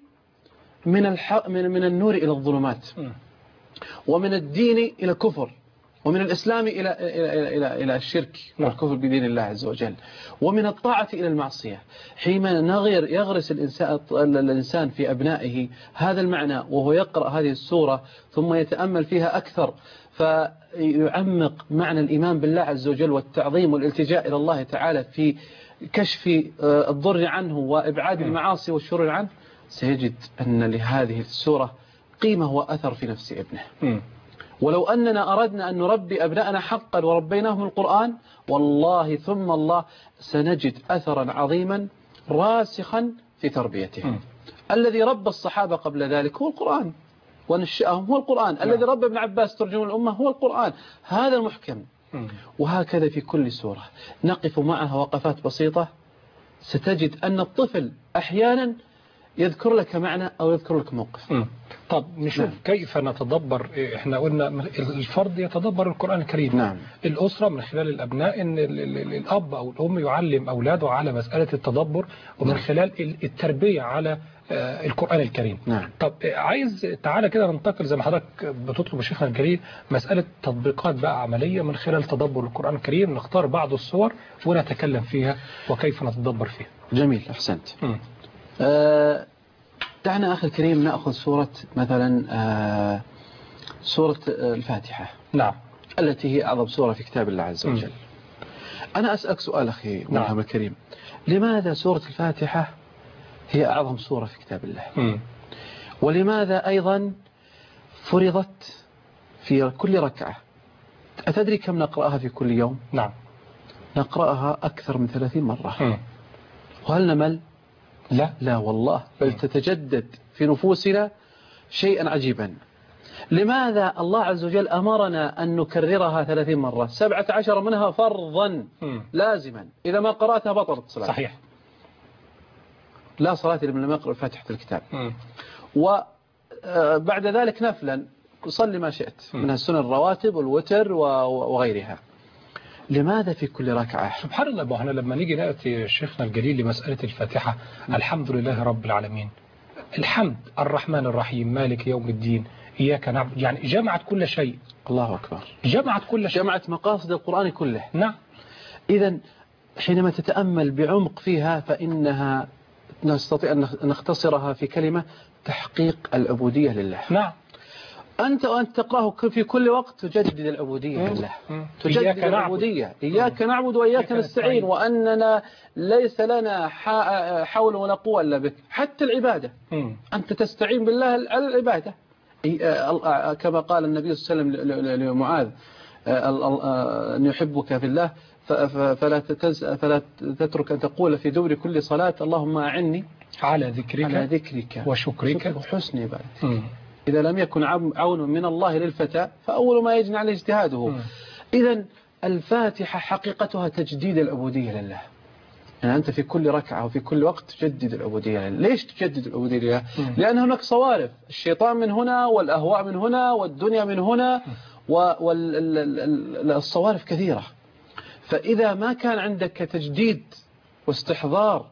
من النور إلى الظلمات، ومن الدين إلى الكفر، ومن الإسلام إلى الشرك والكفر بدين الله عز وجل، ومن الطاعة إلى المعصية. حينما يغرس الإنسان في أبنائه هذا المعنى وهو يقرأ هذه السورة ثم يتأمل فيها أكثر، فيعمق معنى الإيمان بالله عز وجل والتعظيم والالتجاء إلى الله تعالى في كشف الضر عنه وإبعاد المعاصي والشرور عنه، سيجد أن لهذه السورة قيمة وأثر في نفس ابنه. ولو أننا أردنا أن نربي أبنائنا حقا وربيناهم القرآن، والله ثم الله سنجد أثرا عظيما راسخا في تربيتهم. الذي ربى الصحابة قبل ذلك هو القرآن، ونشأهم هو القرآن. الذي ربى ابن عباس ترجمة الأمة هو القرآن، هذا المحكم. وهكذا في كل سورة نقف معها وقفات بسيطة، ستجد أن الطفل أحيانا يذكر لك معنى أو يذكر لك موقف. طب نشوف كيف نتدبر. احنا قلنا الفرد يتدبر القرآن الكريم. نعم. الأسرة من خلال الأبناء، إن الأب أو الأم يعلم أولاده على مسألة التدبر، ومن خلال التربية على القرآن الكريم. نعم. طب عايز تعالى كده ننتقل زي ما حضرتك بتطلب شيخنا الجليل مسألة تطبيقات بقى عملية من خلال تدبر القرآن الكريم. نختار بعض الصور ونتكلم فيها وكيف نتدبر فيها. جميل، أحسنت. دعنا أخي الكريم نأخذ سورة مثلا سورة الفاتحة. نعم. التي هي أعظم سورة في كتاب الله عز وجل. أنا أسألك سؤال أخي مرحبا الكريم، لماذا سورة الفاتحة هي أعظم سورة في كتاب الله؟ ولماذا أيضا فرضت في كل ركعة؟ أتدري كم نقرأها في كل يوم؟ نعم. نقرأها أكثر من 30 مرة. وهل نمل؟ لا والله، بل تتجدد في نفوسنا شيئا عجيبا. لماذا الله عز وجل أمرنا أن نكررها 30 مرة؟ 17 منها فرضا لازما، إذا ما قرأتها بطلت صلاة. صحيح. لا صلاة لمن لم يقرأ فاتحة الكتاب. وبعد ذلك نفلا صلي ما شئت من السنن الرواتب والوتر وغيرها. لماذا في كل ركعة؟ سبحان الله. احنا لما نيجي نأتي شيخنا الجليل لمسألة الفاتحة، الحمد لله رب العالمين، الحمد الرحمن الرحيم مالك يوم الدين إياك نعبد، يعني جمعت كل شيء. الله أكبر. جمعت كل شيء، جمعت مقاصد القرآن كله. نعم. إذن حينما تتأمل بعمق فيها فإنها نستطيع أن نختصرها في كلمة: تحقيق العبودية لله. نعم. أنت وأنت تقرأه في كل وقت تجدد العبودية لله، تجدد العبودية. إياك نعبد وإياك نستعين، وأننا ليس لنا حول ولا قوة إلا بك. حتى العبادة أنت تستعين بالله على العبادة، كما قال النبي صلى الله عليه وسلم لمعاذ: أن يحبك في الله فلا تترك أن تقول في دبر كل صلاة: اللهم أعني على ذكرك وشكرك وحسن عبادتك. إذا لم يكن عون من الله للفتى فأول ما يجني عليه اجتهاده. إذا الفاتحة حقيقتها تجديد العبودية لله. يعني أنت في كل ركعة وفي كل وقت تجدد العبودية لله. ليش تجدد العبودية لله؟ لأن هناك صوارف، الشيطان من هنا، والأهواء من هنا، والدنيا من هنا، والصوارف كثيرة. فإذا ما كان عندك تجديد واستحضار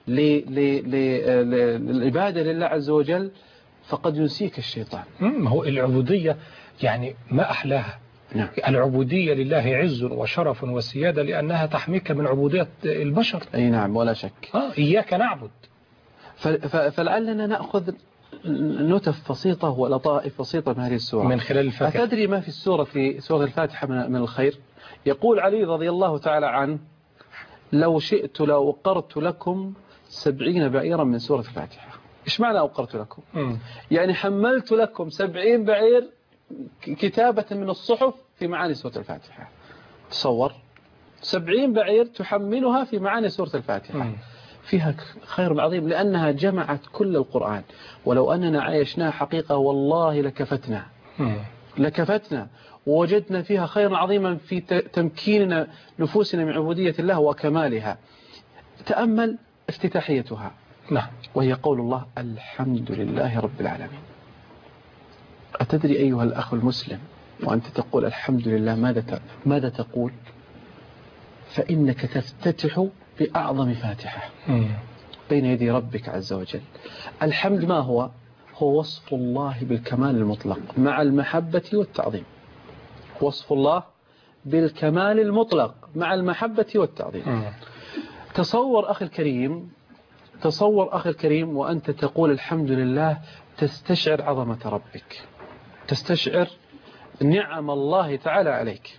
للعبادة لله عز وجل فقد ينسيك الشيطان. هو العبودية يعني ما أحلاها. نعم. العبودية لله عز وشرف وسيادة، لأنها تحميك من عبودية البشر. أي نعم، ولا شك. إياك نعبد. فلعلنا نأخذ نتف بسيطة ولطائف بسيطة من هذه السورة من خلال الفاتحة. أتدري ما في السورة، في سورة الفاتحة من الخير؟ يقول علي رضي الله تعالى عنه: لو شئت لأوقرت لكم 70 بعيرا من سورة الفاتحة. إيش معنى أوقرت لكم؟ يعني حملت لكم 70 بعير كتابة من الصحف في معاني سورة الفاتحة. تصور 70 بعير تحملها في معاني سورة الفاتحة. فيها خير عظيم، لأنها جمعت كل القرآن. ولو أننا عايشناها حقيقة والله لكفتنا ووجدنا فيها خيرا عظيما في تمكيننا نفوسنا من عبودية الله وكمالها. تأمل افتتاحيتها. نعم. وهي قول الله: الحمد لله رب العالمين. أتدري أيها الأخ المسلم وأنت تقول الحمد لله ماذا تقول؟ فإنك تفتتح بأعظم فاتحة بين يدي ربك عز وجل. الحمد ما هو وصف الله بالكمال المطلق مع المحبة والتعظيم. وصف الله بالكمال المطلق مع المحبة والتعظيم. تصور أخي الكريم وأنت تقول الحمد لله، تستشعر عظمة ربك، تستشعر نعم الله تعالى عليك.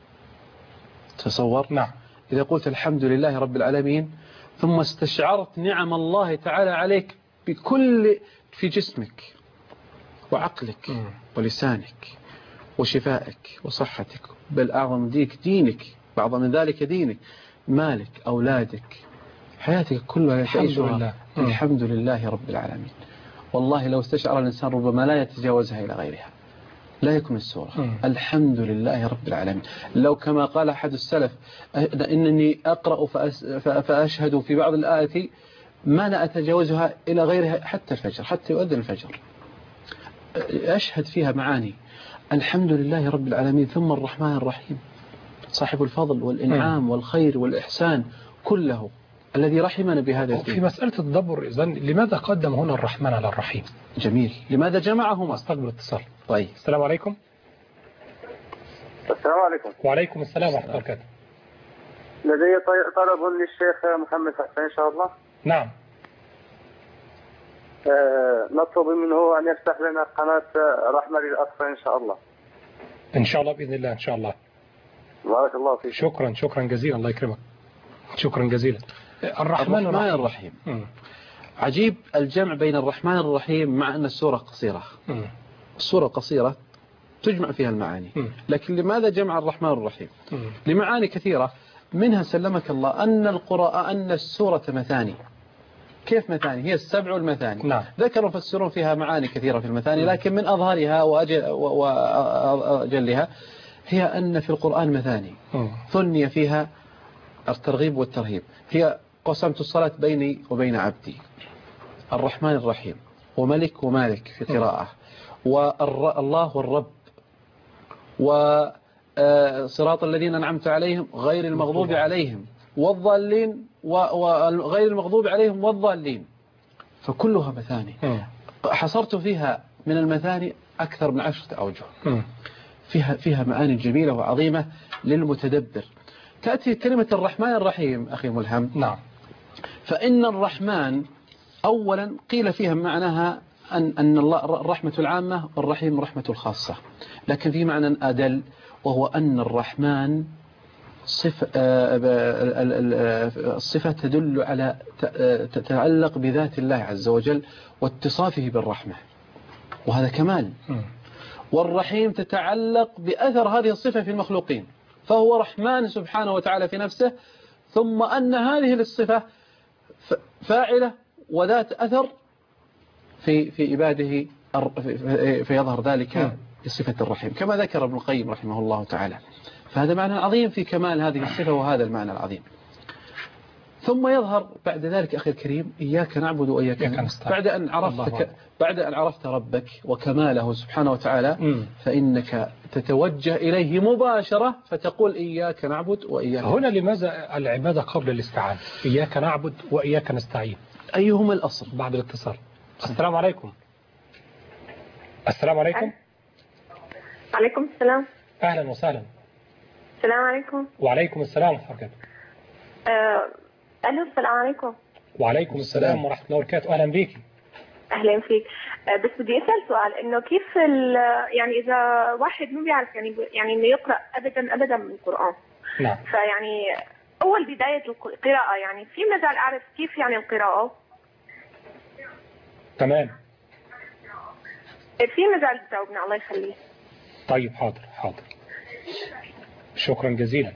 تصور. نعم. إذا قلت الحمد لله رب العالمين ثم استشعرت نعم الله تعالى عليك في جسمك وعقلك ولسانك وشفائك وصحتك، بل أعظم دينك، بعض من ذلك دينك، مالك، أولادك، حياتك كلها تعيشها الحمد لله رب العالمين. والله لو استشعر الإنسان ربما لا يتجاوزها إلى غيرها، لا يكمل السورة. الحمد لله رب العالمين. لو كما قال أحد السلف: إنني أقرأ فأشهد في بعض الآيات ما لا أتجاوزها إلى غيرها حتى الفجر، حتى يؤذن الفجر، أشهد فيها معاني الحمد لله رب العالمين ثم الرحمن الرحيم، صاحب الفضل والإنعام والخير والإحسان كله، الذي رحمنا بهذا الدين. في مسألة الدبر إذن لماذا قدم هنا الرحمن على الرحيم؟ جميل. لماذا جمعهما؟ استقبل اتصال. طيب. السلام عليكم. السلام عليكم. وعليكم السلام ورحمة الله وبركاته. لدي طلب للشيخ محمد حسن إن شاء الله. نعم. نطلب منه أن يفتح لنا قناة رحمة للأطفال إن شاء الله. إن شاء الله بإذن الله. إن شاء الله. بارك الله فيك. شكرا جزيلا. الله يكرمك. شكرا جزيلا. الرحمن الرحيم. عجيب الجمع بين الرحمن الرحيم مع أن السورة قصيرة. السورة قصيرة تجمع فيها المعاني، لكن لماذا جمع الرحمن الرحيم؟ لمعاني كثيرة، منها سلمك الله أن السورة مثاني. كيف مثاني؟ هي السبع والمثاني. نعم. ذكروا فسرون فيها معاني كثيرة في المثاني، لكن من أظهرها وأجلها هي أن في القرآن مثاني ثني فيها الترغيب والترهيب. هي قسمت الصلاة بيني وبين عبدي، الرحمن الرحيم وملك ومالك في قراءة والله والرب وصراط الذين أنعمت عليهم غير المغضوب عليهم والضالين وغير المغضوب عليهم والضالين، فكلها مثاني. حصرت فيها من المثاني أكثر من 10 أوجه، فيها معاني جميلة وعظيمة للمتدبر. تأتي كلمة الرحمن الرحيم أخي ملهم. نعم. فإن الرحمن أولا قيل فيها معناها أن الله الرحمة العامة والرحيم رحمة الخاصة، لكن في معنى أدل وهو أن الرحمن الصفة تدل على تتعلق بذات الله عز وجل واتصافه بالرحمة، وهذا كمال. والرحيم تتعلق بأثر هذه الصفة في المخلوقين، فهو رحمن سبحانه وتعالى في نفسه، ثم أن هذه الصفة فاعلة وذات أثر في عباده، فيظهر ذلك بصفة الرحيم كما ذكر ابن القيم رحمه الله تعالى. فهذا معنى عظيم في كمال هذه الصفة وهذا المعنى العظيم. ثم يظهر بعد ذلك أخي الكريم إياك نعبد وإياك نستعين. بعد أن عرفت ربك وكماله سبحانه وتعالى فإنك تتوجه إليه مباشرة فتقول إياك نعبد وإياك نستعين. هنا لماذا العبادة قبل الاستعانة؟ إياك نعبد وإياك نستعين، أيهما الأصل؟ بعد الاتصال. السلام عليكم. السلام عليكم. عليكم السلام. أهلا وسهلا. السلام عليكم. وعليكم السلام ورحمة الله وبركاته. ألو السلام عليكم. وعليكم السلام ورحمة الله وبركاته. أهلا بيك. أهلا فيك. بس بدي أسأل سؤال، إنه كيف يعني إذا واحد مو بيعرف يعني إنه يقرأ أبدا من القرآن. نعم. فيعني أول بداية القراءة يعني في مجال أعرف كيف يعني القراءة. تمام. في مجال تجاوبنا الله يخليه. طيب حاضر. شكرا جزيلا.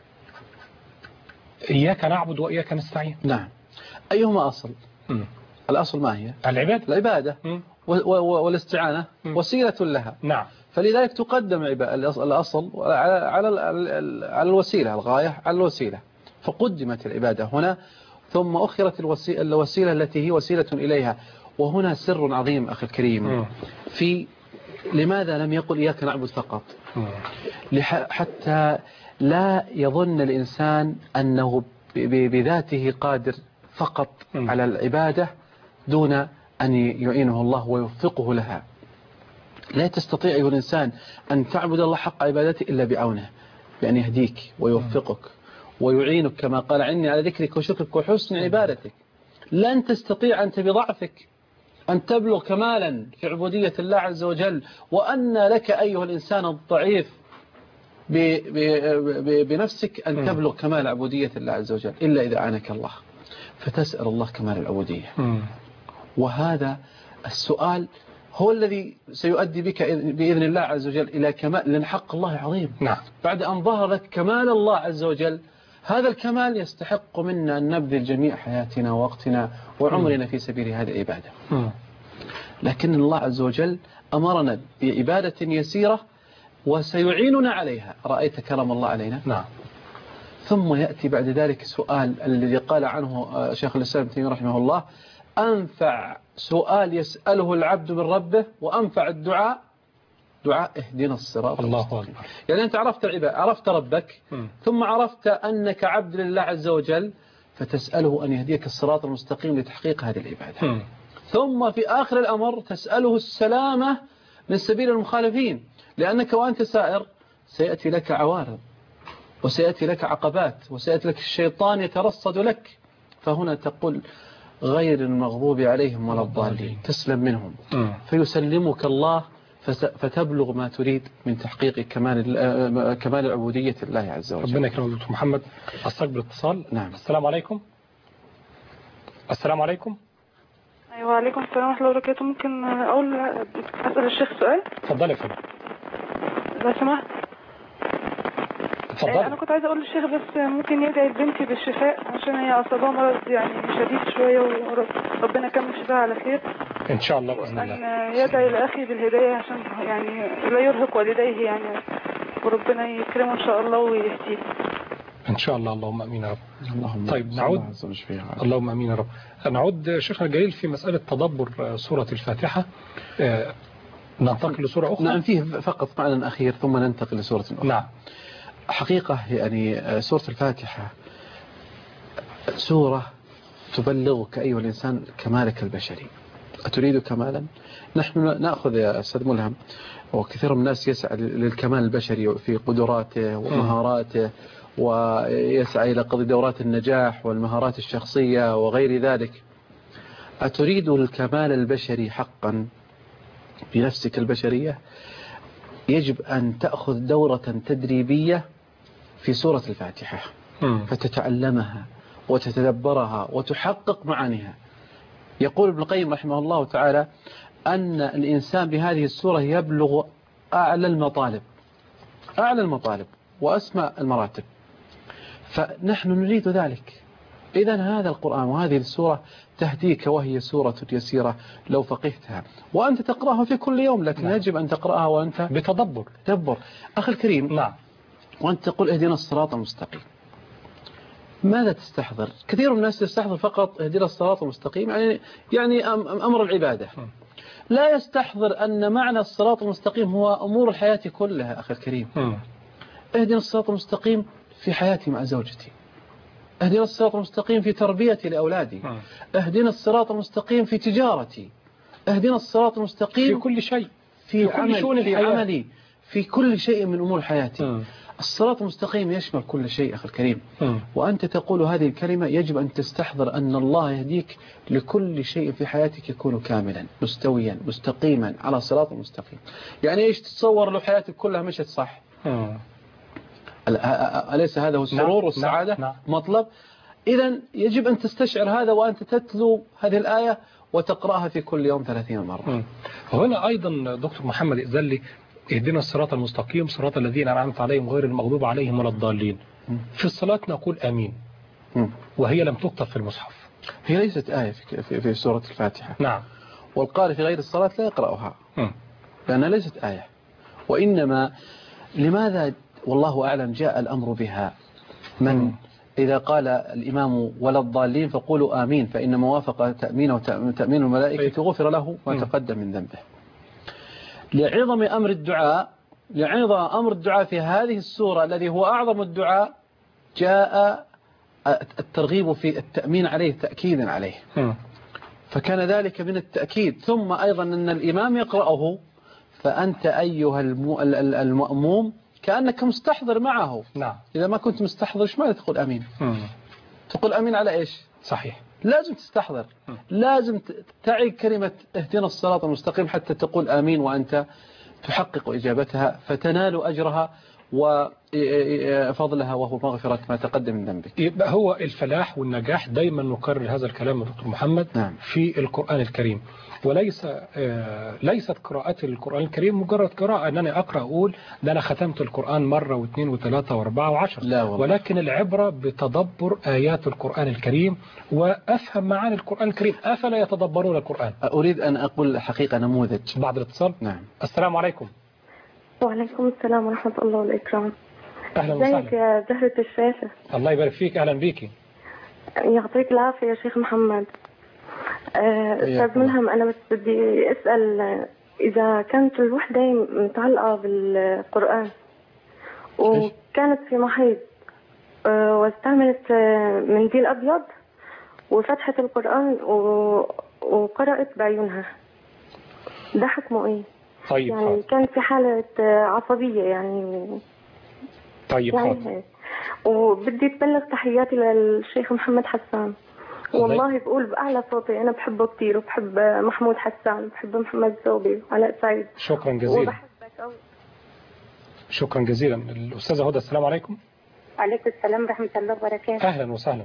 إياك نعبد وإياك نستعين. نعم. أيهما أصل؟ الأصل ما هي؟ العبادة والاستعانة وسيلة لها. نعم. فلذلك تقدم الأصل على الوسيلة، الغاية على الوسيلة، فقدمت العبادة هنا ثم أخرت الوسيلة التي هي وسيلة إليها. وهنا سر عظيم أخي الكريم في لماذا لم يقل إياك نعبد فقط، حتى لا يظن الإنسان أنه بذاته قادر فقط على العبادة دون أن يعينه الله ويوفقه لها. لا تستطيع أيها الإنسان أن تعبد الله حق عبادته إلا بعونه، بأن يهديك ويوفقك ويعينك كما قال عني على ذكرك وشكرك وحسن عبادتك. لن تستطيع أنت بضعفك أن تبلغ كمالا في عبودية الله عز وجل، وأن لك أيها الإنسان الضعيف بنفسك أن تبلغ كمال عبودية الله عز وجل إلا إذا أعانك الله، فتسأل الله كمال العبودية. وهذا السؤال هو الذي سيؤدي بك بإذن الله عز وجل إلى كمال، لأن حق الله عظيم. نعم. بعد أن ظهر لك كمال الله عز وجل، هذا الكمال يستحق منا أن نبذل جميع حياتنا ووقتنا وعمرنا في سبيل هذه العبادة. لكن الله عز وجل أمرنا بعبادة يسيرة وسيعيننا عليها. رأيت كرم الله علينا؟ نعم. ثم يأتي بعد ذلك سؤال الذي قال عنه شيخ الإسلام ابن تيمية رحمه الله: أنفع سؤال يسأله العبد من ربه وأنفع الدعاء دعاء اهدنا الصراط المستقيم. يعني أنت عرفت العبادة، عرفت ربك، ثم عرفت أنك عبد لله عز وجل، فتسأله أن يهديك الصراط المستقيم لتحقيق هذه العبادة. ثم في آخر الأمر تسأله السلامة من سبيل المخالفين، لأنك وأنت سائر سيأتي لك عوارض وسيأتي لك عقبات وسيأتي لك الشيطان يترصد لك، فهنا تقول غير المغضوب عليهم ولا الضالين، تسلم منهم فيسلمك الله فتبلغ ما تريد من تحقيق كمال العبودية الله عز وجل. ربنا يكرمك دكتور محمد. استقبل اتصال. نعم. السلام عليكم. السلام عليكم. ايوه وعليكم السلام ورحمه الله وبركاته. ممكن اسال الشيخ سؤال؟ اتفضلي يا فندم. لو سمحت. اتفضلي. انا كنت عايزه اقول للشيخ بس ممكن يدعي لبنتي بالشفاء عشان هي اصابها مرض يعني شديد شويه، وربنا يكمل شفاها على خير ان شاء الله باذن الله. يدعي لاخي بالهدايه عشان يعني لا يرهق والديه يعني، وربنا يكرمه ان شاء الله ويهديه. إن شاء الله. اللهم أمين يا رب. اللهم طيب نعود. اللهم أمين يا رب. نعود شيخنا الجليل في مسألة تدبر سورة الفاتحة. ننتقل لسورة أخرى. نعم، فيه فقط معنى أخير ثم ننتقل لسورة أخرى. نعم. حقيقة يعني سورة الفاتحة سورة تبلغك أيها الإنسان كمالك البشري. أتريد كمالا؟ نحن نأخذ يا أستاذ ملهم، وكثير من الناس يسعى للكمال البشري في قدراته ومهاراته، ويسعى إلى قضاء دورات النجاح والمهارات الشخصية وغير ذلك. أتريد الكمال البشري حقا بنفسك البشرية؟ يجب أن تأخذ دورة تدريبية في سورة الفاتحة فتتعلمها وتتدبرها وتحقق معانيها. يقول ابن القيم رحمه الله تعالى أن الإنسان بهذه السورة يبلغ أعلى المطالب وأسمى المراتب، فنحن نريد ذلك. إذن هذا القرآن وهذه السورة تهديك، وهي سورة يسيرة لو فقهتها، وأنت تقرأها في كل يوم، لكن نعم. يجب أن تقرأها وأنت بتدبر. أخي الكريم، نعم. وأنت تقول اهدنا الصراط المستقيم، ماذا تستحضر؟ كثير من الناس يستحضر فقط اهدنا الصراط المستقيم يعني أمر العبادة، لا يستحضر أن معنى الصراط المستقيم هو أمور الحياة كلها. أخي الكريم، اهدنا الصراط المستقيم في حياتي مع زوجتي، اهدنا الصراط المستقيم في تربيتي لأولادي، اهدنا الصراط المستقيم في تجارتي، اهدنا الصراط المستقيم في كل شيء، في عملي، في كل شيء من أمور حياتي. الصراط المستقيم يشمل كل شيء أخي الكريم. وأنت تقول هذه الكلمة، يجب أن تستحضر أن الله يهديك لكل شيء في حياتك يكون كاملا مستويا مستقيما على صراط مستقيم. يعني إيش تتصور لو حياتك كلها مشت صح؟ أليس هذا هو السرور والسعادة؟ نعم. مطلب. إذن يجب أن تستشعر هذا وأنت تتلو هذه الآية وتقرأها في كل يوم 30 مرة. هنا أيضا دكتور محمد إذن اهدنا الصراط المستقيم صراط الذين أنعمت عليهم غير المغضوب عليهم ولا الضالين. في الصلاة نقول آمين، وهي لم تكتب في المصحف. هي ليست آية في سورة الفاتحة. نعم. والقارئ في غير الصلاة لا يقرأها لأنها ليست آية. وإنما لماذا والله أعلم جاء الأمر بها؟ من إذا قال الإمام ولا الضالين فقولوا آمين، فإن موافقة تأمين الملائكة غفر له ما تقدم من ذنبه. لعظم أمر الدعاء في هذه السورة الذي هو أعظم الدعاء، جاء الترغيب في التأمين عليه تأكيدا عليه، فكان ذلك من التأكيد. ثم أيضا أن الإمام يقرأه، فأنت أيها المأموم كأنك مستحضر معه. نعم. إذا ما كنت مستحضر إيش ماذا تقول أمين؟ تقول أمين على إيش؟ صحيح. لازم تستحضر، لازم تعي كلمة اهدنا الصراط المستقيم حتى تقول آمين وأنت تحقق إجابتها، فتنال أجرها وفضلها وهو مغفرة ما تقدم من ذنبك. يبقى هو الفلاح والنجاح دايما نكرر هذا الكلام يا دكتور محمد. نعم. في القرآن الكريم، ليست قراءة القرآن الكريم مجرد قراءة أن أنا أقرأ أقول ده أنا ختمت القرآن مرة واثنين وثلاثة واربعة وعشر، ولكن العبرة بتدبر آيات القرآن الكريم وأفهم معاني القرآن الكريم. أفلا يتدبرون القرآن؟ أريد أن أقول حقيقة نموذج بعد الاتصال. نعم. السلام عليكم. وعليكم السلام ورحمة الله والإكرام. أهلا وسهلا. ازيك يا زهرة الشاشة؟ الله يبارك فيك. أهلا بيكي. يعطيك العافية يا شيخ محمد. أستاذ ملهم، أنا بس بدي أسأل، إذا كانت الوحدة متعلقة بالقرآن وكانت في محيض واستعملت منديل أبيض وفتحت القرآن وقرأت بعيونها، ده حكمه إيه؟ طيب يعني كانت في حالة عصبية يعني. طيب يعني وبدي تبلغ تحياتي للشيخ محمد حسان، والله بقول بأعلى صوتي أنا بحبه كتير، وبحب محمود حسان، بحب محمد زوبي وعلاء سعيد. شكرا جزيلا. وبحبك أوي. شكرا جزيلا. الأستاذة هدى، السلام عليكم. وعليكم السلام ورحمة الله وبركاته. أهلا وسهلا.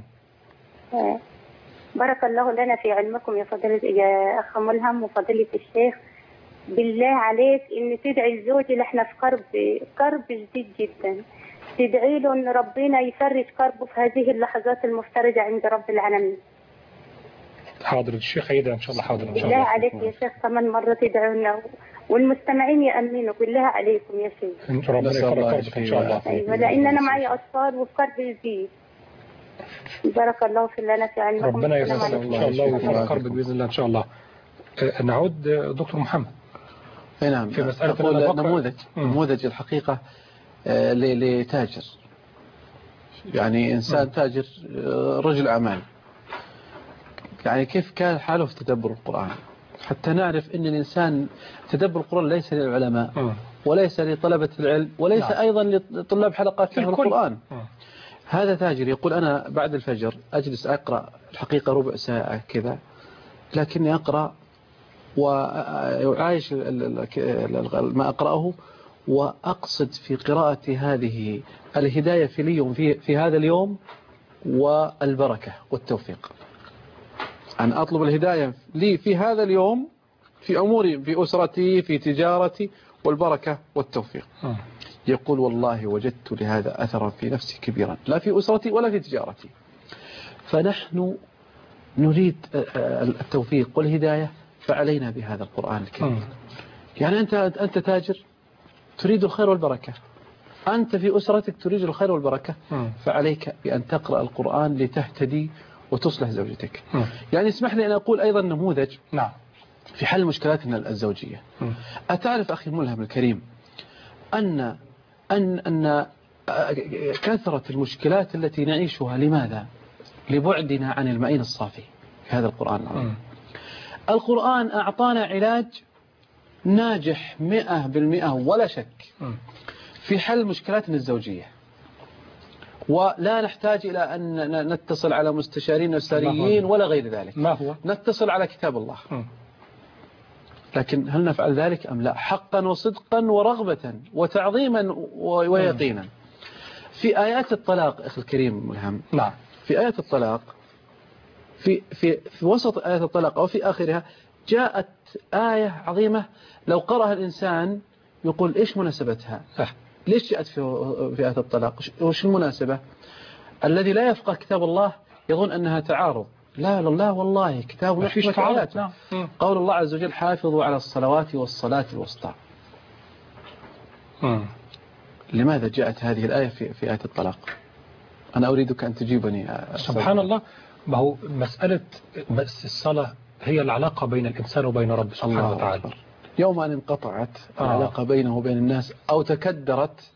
بارك الله لنا في علمكم يا أخ ملهم وفضيلة الشيخ. بالله عليك إن تدعي لزوجي، اللي احنا في كرب شديد جدا، تدعي له إن ربنا يفرج كربه في هذه اللحظات المفترجة عند رب العالمين. حاضر الشيخ هيدا إن شاء الله. حاضر إن شاء الله. بالله عليك يا شيخ كمان مرة تدعوا لنا والمستمعين يأمنوا بالله عليكم يا شيخ. ربنا يفرج كربك إن شاء الله. أيوة، لأن أنا معي أطفال والكرب يزيد. بارك الله في لنا في علمكم. ربنا يسر إن شاء الله ويفرج كربك بإذن الله إن شاء الله. نعود دكتور محمد. نعم. في مسألة نموذج الحقيقة لتاجر، يعني إنسان تاجر رجل أعمال، يعني كيف كان حاله في تدبر القرآن، حتى نعرف أن الإنسان تدبر القرآن ليس للعلماء وليس لطلبة العلم وليس أيضا لطلاب حلقات شهر القرآن. هذا تاجر يقول أنا بعد الفجر أجلس أقرأ الحقيقة ربع ساعة كذا، لكني أقرأ وعايش ما أقرأه وأقصد في قراءة هذه الهداية في اليوم في هذا اليوم والبركة والتوفيق. أنا أطلب الهداية لي في هذا اليوم في أموري، في أسرتي، في تجارتي، والبركة والتوفيق. يقول والله وجدت لهذا أثرا في نفسي كبيرا، لا في أسرتي ولا في تجارتي. فنحن نريد التوفيق والهداية، فعلينا بهذا القرآن الكريم. يعني أنت تاجر تريد الخير والبركة، أنت في أسرتك تريد الخير والبركة، فعليك بأن تقرأ القرآن لتهتدي وتصلح زوجتك. يعني اسمح لي أن أقول أيضا نموذج في حل مشكلاتنا الزوجية. أتعرف أخي ملهم الكريم أن كثرة المشكلات التي نعيشها لماذا؟ لبعدنا عن المعين الصافي في هذا القرآن العظيم. القرآن أعطانا علاج ناجح 100% ولا شك في حل مشكلاتنا الزوجية، ولا نحتاج إلى أن نتصل على مستشارين نفسانيين ولا غير ذلك. ما هو؟ نتصل على كتاب الله. لكن هل نفعل ذلك أم لا؟ حقا وصدقا ورغبة وتعظيما ويقينا. في آيات الطلاق أخي الكريم ملهم، نعم، في آيات الطلاق في وسط آيات الطلاق أو في آخرها جاءت آية عظيمة لو قرأها الإنسان يقول إيش مناسبتها؟ ليش جاءت في آيات الطلاق؟ وش المناسبة؟ الذي لا يفقه كتاب الله يظن أنها تعارض. لا والله كتاب نحكمة آياته. قول الله عز وجل حافظوا على الصلوات والصلاة الوسطى. لماذا جاءت هذه الآية في آية الطلاق؟ أنا أريدك أن تجيبني. سبحان الله. ما هو مسألة بس الصلاة هي العلاقة بين الإنسان وبين رب سبحانه وتعالى. يوم أن انقطعت العلاقة بينه وبين الناس أو تكدرت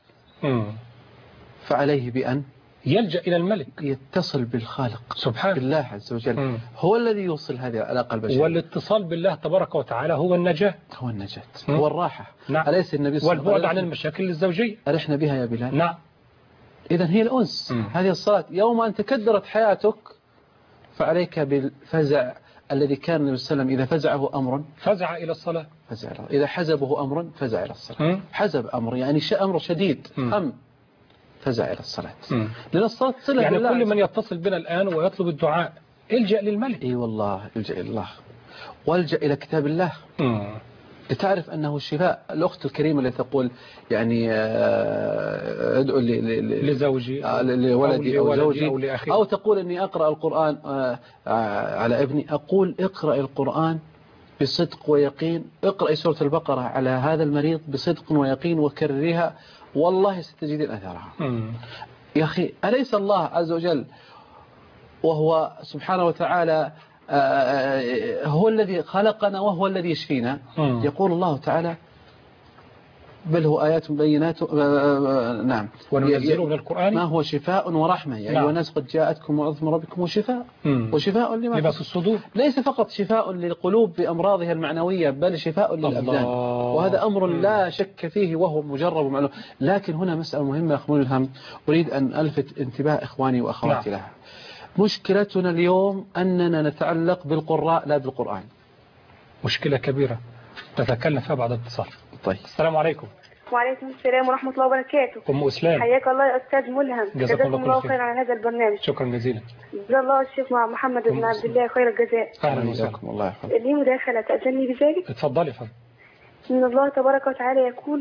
فعليه بأن يلجأ إلى الملك، يتصل بالخالق سبحانه بالله عز وجل. هو الذي يوصل هذه العلاقة البشرية، والاتصال بالله تبارك وتعالى هو النجاة، هو النجاة، هو الراحة. نعم. أليس النبي صلى الله عليه وسلم والبعد عن المشاكل الزوجية أرحنا بها يا بلال؟ نعم. إذن هي الأنس. هذه الصلاة يوم أن تكدرت حياتك فعليك بالفزع الذي كان النبي صلى الله عليه وسلم إذا فزعه أمر فزع إلى الصلاة، إذا حزبه أمر فزع إلى الصلاة. حزب أمر يعني أمر شديد فزع إلى الصلاة. لأن الصلاة صلة يعني بالله. كل من يتصل بنا الآن ويطلب الدعاء الجأ للملك. إي والله الجأ إلى الله والجأ إلى كتاب الله. لتعرف أنه الشفاء. الأخت الكريمة اللي تقول يعني أدعو لزوجي لولدي أو زوجي أو لأخي، أو تقول أني أقرأ القرآن على ابني، أقول اقرأ القرآن بصدق ويقين. اقرأ سورة البقرة على هذا المريض بصدق ويقين وكررها والله ستجدين أثرها. يا أخي أليس الله عز وجل وهو سبحانه وتعالى هو الذي خلقنا وهو الذي يشفينا؟ يقول الله تعالى بل هو آيات بينات نعم وننزل من القرآن ما هو شفاء ورحمة يا أيها الناس قد جاءتكم موعظة من ربكم وشفاء وشفاء لما في الصدور. ليس فقط شفاء للقلوب بأمراضها المعنوية بل شفاء للأبدان. وهذا أمر لا شك فيه وهو مجرب ومعلوم. لكن هنا مسألة مهمة أخواني الهم أريد أن ألفت انتباه إخواني وأخواتي لها. مشكلتنا اليوم أننا نتعلق بالقراء لا بالقرآن. مشكلة كبيرة نتكلم فيها بعد الاتصال. طيب. السلام عليكم. وعليكم السلام ورحمة الله وبركاته. أم أسلام حياك الله يا أستاذ ملهم. جزاكم الله خير على هذا البرنامج. شكرا جزيلا. جزا الله الشيخ محمد بن عبد الله خير الجزاء. أهلا وسهلا. الله يحفظك. لي مداخلة تأذني بذلك؟ اتفضلي فندم. إن الله تبارك وتعالى يقول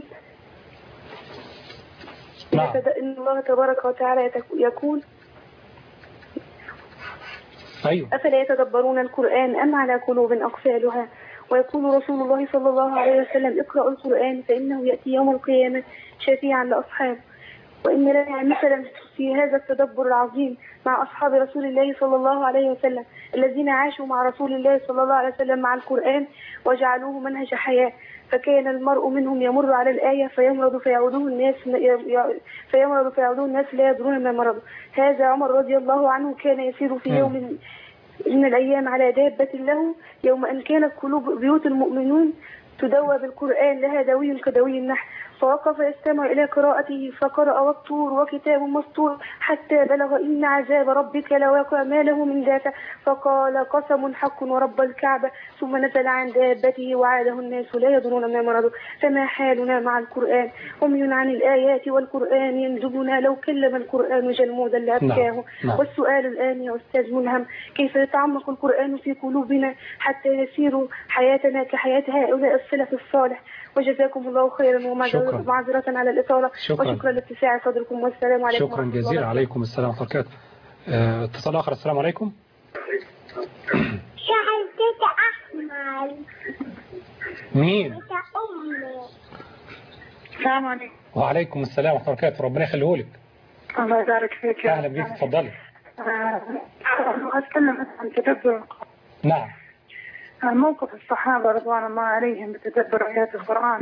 إن الله تبارك وتعالى يقول أيوه. أفلا يتدبرون القرآن أم على قلوب أقفالها ويقول رسول الله صلى الله عليه وسلم اقرأوا القرآن فإنه يأتي يوم القيامة شفيعا لأصحابه. وإن لنا مثلا في هذا التدبر العظيم مع أصحاب رسول الله صلى الله عليه وسلم الذين عاشوا مع رسول الله صلى الله عليه وسلم مع القرآن وجعلوه منهج حياة. فكان المرء منهم يمر على الآية فيمرض فيعودوه الناس لا يدرون ما مرض. هذا عمر رضي الله عنه كان يسير في يوم من الأيام على دابة له يوم أن كانت قلوب بيوت المؤمنون تدوى بالقرآن لها دوي كدوي النحل، فوقف يستمع إلى قراءته فقرأ والطور وكتاب مسطور حتى بلغ إن عذاب ربك لواقع ما له من دافع، فقال قسم حق ورب الكعبة، ثم نزل عن دابته وعاده الناس لا يدرون ما مرضوا. فما حالنا مع القرآن؟ عمي عن الآيات والقرآن ينجبنا لو كلم القرآن جلمودا لأبكاه. والسؤال الآن يا أستاذ ملهم، كيف يتعمق القرآن في قلوبنا حتى يسير حياتنا كحياة هؤلاء السلف الصالح؟ وجزاكم الله خيرا ومعذرة على الإطالة، وشكرا لاتساع صدركم، والسلام عليكم. شكرا جزيلا. عليكم السلام ورحمة الله وبركاته. اتصال آخر. السلام عليكم. مين؟ السلام عليكم. وعليكم السلام ورحمة الله وبركاته. ربنا يخليهولك. الله يبارك فيك. أهلا بك، اتفضلي. أتكلم عن تدبر. نعم. موقف الصحابة رضوان الله عليهم بتدبر آيات القرآن،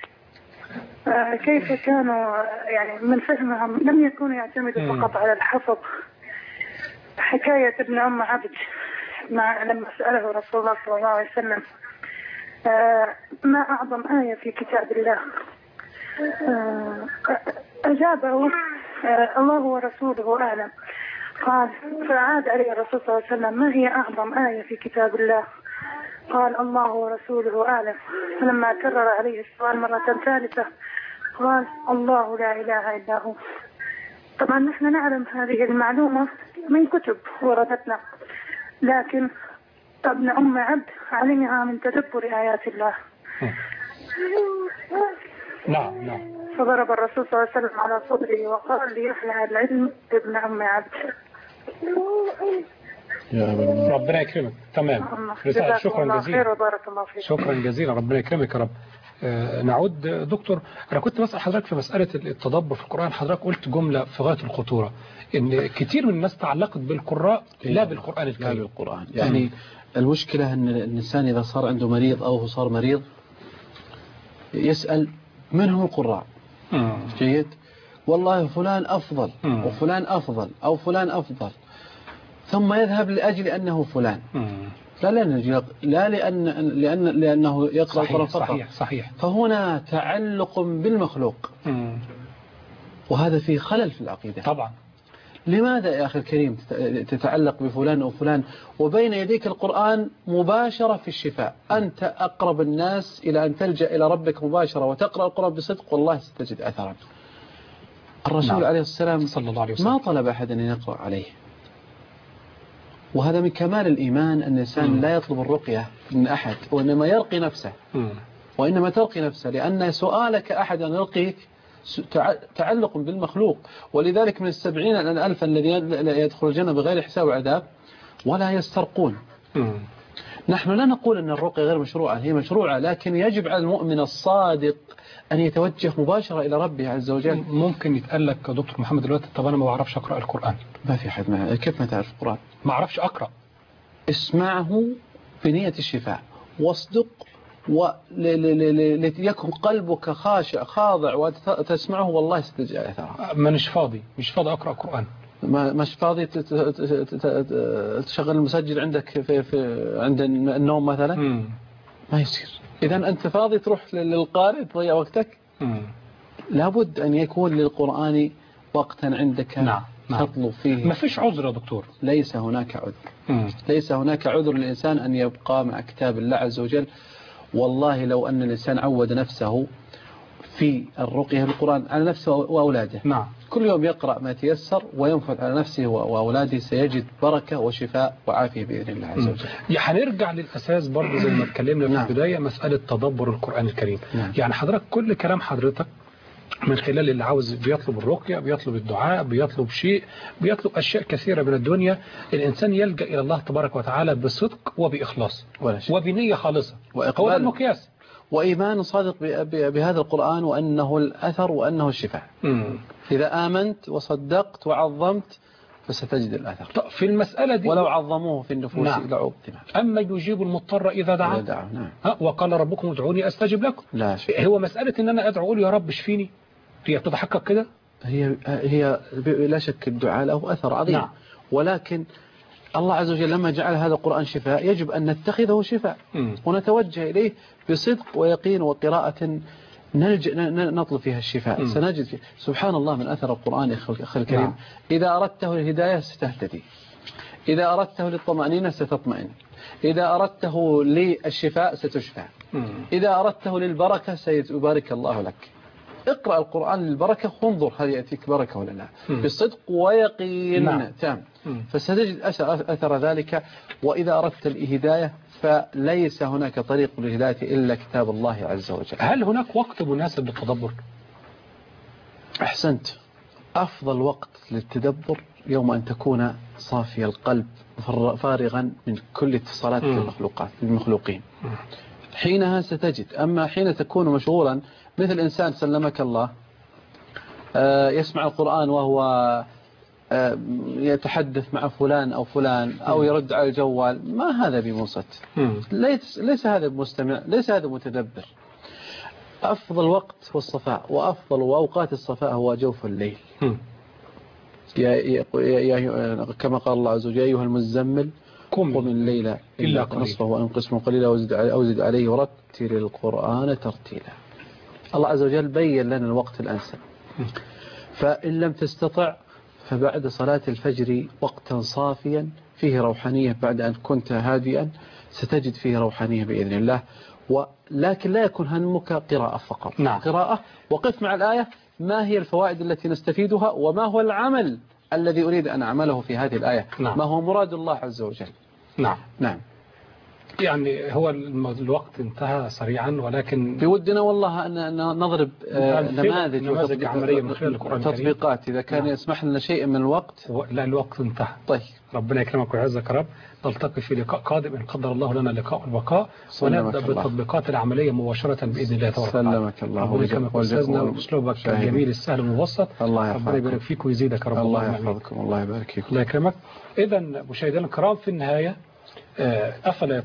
كيف كانوا يعني من فهمهم لم يكونوا يعتمدوا فقط على الحفظ. حكاية ابن أم عبد لما سأله رسول الله صلى الله عليه وسلم ما أعظم آية في كتاب الله، أجابه الله ورسوله أعلم. قال فعاد عليه الرسول صلى الله عليه وسلم ما هي أعظم آية في كتاب الله؟ قال الله ورسوله أعلم. فلما كرر عليه السؤال مرة ثالثة قال الله لا إله إلا هو. طبعا نحن نعلم هذه المعلومة من كتب وردتنا، لكن ابن أم عبد علمها من تدبر آيات الله. نعم نعم. فضرب الرسول صلى الله عليه وسلم على صدره وقال ليحيى العلم ابن أم عبد. ربنا يكرمك. تمام. شكرا جزيلا. شكرا جزيلا. ربنا يكرمك يا رب. نعود دكتور، أنا كنت بسأل حضرتك في مسألة التدبر في القرآن. حضرتك قلت جملة في غاية الخطورة، إن كتير من الناس تعلقت بالقراء لا بالقرآن الكريم. لا بالقرآن. يعني المشكلة أن الإنسان إذا صار عنده مريض أو هو صار مريض يسأل من هم القراء. جيد، والله فلان أفضل وفلان أفضل أو فلان أفضل، ثم يذهب لأجل أنه فلان، لا لأنه يقرأ القرآن فقط. صحيح. فهنا تعلق بالمخلوق، وهذا فيه خلل في العقيدة طبعا. لماذا يا أخي الكريم تتعلق بفلان أو فلان وبين يديك القرآن مباشرة في الشفاء؟ أنت أقرب الناس إلى أن تلجأ إلى ربك مباشرة وتقرأ القرآن بصدق، والله ستجد أثرا. الرسول عليه السلام صلى الله عليه وسلم ما طلب أحد أن يقرأ عليه، وهذا من كمال الإيمان أن الإنسان لا يطلب الرقية من أحد، وإنما يرقي نفسه، وإنما ترقي نفسه، لأن سؤالك أحد أن يرقيك تعلق بالمخلوق. ولذلك من 70,000 الذين يدخل الجنة بغير حساب وعذاب ولا يسترقون. نحن لا نقول أن الرقية غير مشروعة، هي مشروعة، لكن يجب على المؤمن الصادق أن يتوجه مباشرة إلى ربه عز وجل. ممكن يتقال لك يا دكتور محمد دلوقتي طب أنا ما بعرفش أقرأ القرآن. ما في حد كيف ما تعرف القرآن؟ ما أعرفش أقرأ. اسمعه بنية الشفاء، واصدق، وليكن قلبك خاشع خاضع وتسمعه، والله ستجد أثره. مش فاضي أقرأ القرآن، مش فاضي تشغل المسجل عندك في عند النوم مثلا. ما يصير. إذا أنت فاضي تروح للقارئ تضيع وقتك. لابد أن يكون للقرآن وقتا عندك. نعم. تطلب فيه. ما فيش عذر يا دكتور. ليس هناك عذر. ليس هناك عذر للإنسان أن يبقى مع كتاب الله عز وجل. والله لو أن الإنسان عود نفسه في الرقية بالقرآن على نفسه وأولاده، نعم، كل يوم يقرأ ما تيسر وينفذ على نفسه وأولاده، سيجد بركة وشفاء وعافية بإذن الله عز وجل. هنرجع للأساس برضه زي ما اتكلمنا في البداية، مسألة تدبر القرآن الكريم. يعني حضرتك كل كلام حضرتك من خلال اللي عاوز بيطلب الرقية، بيطلب الدعاء، بيطلب شيء، بيطلب أشياء كثيرة من الدنيا، الإنسان يلجأ إلى الله تبارك وتعالى بصدق وبإخلاص وبنية خالصة، هو المقياس، وإيمان صادق بهذا القرآن وأنه الأثر وأنه الشفاء. إذا آمنت وصدقت وعظمت فستجد الأثر. في المسألة دي ولو عظموه في النفوس لعظم. أما يجيب المضطر إذا دعاه. نعم. وقال ربكم ادعوني أستجب لكم. لا شيء. هو مسألة إن أنا أدعو أقول يا رب اشفيني، هي بتتحقق كده؟ هي لا شك الدعاء له أثر عظيم. نعم. ولكن الله عز وجل لما جعل هذا القرآن شفاء يجب أن نتخذه شفاء ونتوجه إليه بصدق ويقين وقراءة نطلب فيها الشفاء. سنجد فيه. سبحان الله من أثر القرآن أخي الكريم. إذا أردته للهداية ستهتدي، إذا أردته للطمأنينة ستطمئن، إذا أردته للشفاء ستشفى، إذا أردته للبركة سيبارك الله لك. اقرأ القرآن للبركة وانظر هل يأتيك بركة ولا لا، بصدق ويقين تام، فستجد أثر ذلك. وإذا أردت الهداية فليس هناك طريق للهداية إلا كتاب الله عز وجل. هل هناك وقت مناسب للتدبر؟ أحسنت. أفضل وقت للتدبر يوم أن تكون صافي القلب فارغا من كل اتصالات المخلوقين. حينها ستجد. أما حين تكون مشغولا مثل إنسان سلمك الله يسمع القرآن وهو يتحدث مع فلان أو فلان أو يرد على الجوال، ما هذا بمنصت، ليس هذا بمستمع، ليس هذا متدبر. أفضل وقت هو الصفاء، وأفضل أوقات الصفاء هو جوف الليل. كما قال الله عز وجل: يا أيها المزمل قم الليل إلا نصفه وأنقص منه قليلا أو زد عليه ورتل القرآن ترتيلا. الله عز وجل بين لنا الوقت الأنسب. فإن لم تستطع فبعد صلاة الفجر وقتا صافيا فيه روحانية، بعد أن كنت هادئا ستجد فيه روحانية بإذن الله. ولكن لا يكون همك قراءة فقط. قراءة، وقف مع الآية، ما هي الفوائد التي نستفيدها وما هو العمل الذي أريد أن أعمله في هذه الآية. ما هو مراد الله عز وجل. نعم. يعني هو الوقت انتهى سريعا، ولكن بودنا والله أن نضرب نماذج عملية من خلال القرآن الكريم، تطبيقات إذا كان يسمح لنا شيء من الوقت. لا، الوقت انتهى. طيب، ربنا يكرمك ويعزك يا رب. نلتقي في لقاء قادم إن قدر الله لنا اللقاء والبقاء، ونبدأ بالتطبيقات العملية مباشرة بإذن الله تبارك وتعالى. سلمك الله. ربنا يكرمك أستاذنا وأسلوبك الجميل السهل المبسط. الله يحفظك. ربنا يبارك فيك ويزيدك يا رب. الله يحفظكم. الله يبارك فيكم. الله يكرمك. إذا مشاهدينا الكرام، في النهاية أفلا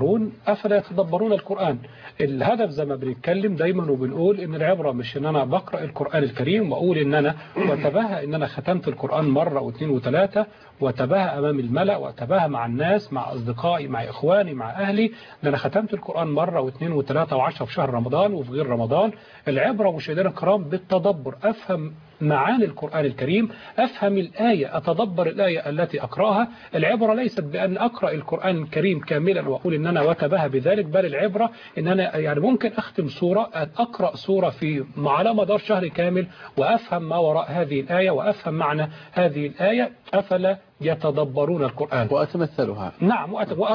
يتدبرون القرآن. الهدف زي ما بنتكلم دايما وبنقول ان العبرة مش ان انا بقرأ القرآن الكريم واقول ان انا واتباهى ان انا ختمت القرآن مرة واثنين وثلاثة، واتباهى امام الملأ، واتباهى مع الناس، مع اصدقائي، مع اخواني، مع اهلي، ان انا ختمت القرآن مرة واثنين وثلاثة وعشرة في شهر رمضان وفي غير رمضان. العبرة مشاهدينا الكرام بالتدبر، افهم معاني القرآن الكريم، أفهم الآية، أتدبر الآية التي أقرأها. العبرة ليست بأن أقرأ القرآن الكريم كاملا وأقول إن أنا وتباهى بذلك، بل العبرة إن أنا يعني ممكن أختم سورة، أقرأ سورة على مدار شهر كامل وأفهم ما وراء هذه الآية وأفهم معنى هذه الآية. أفلا يتدبرون القرآن وأتمثلها. نعم،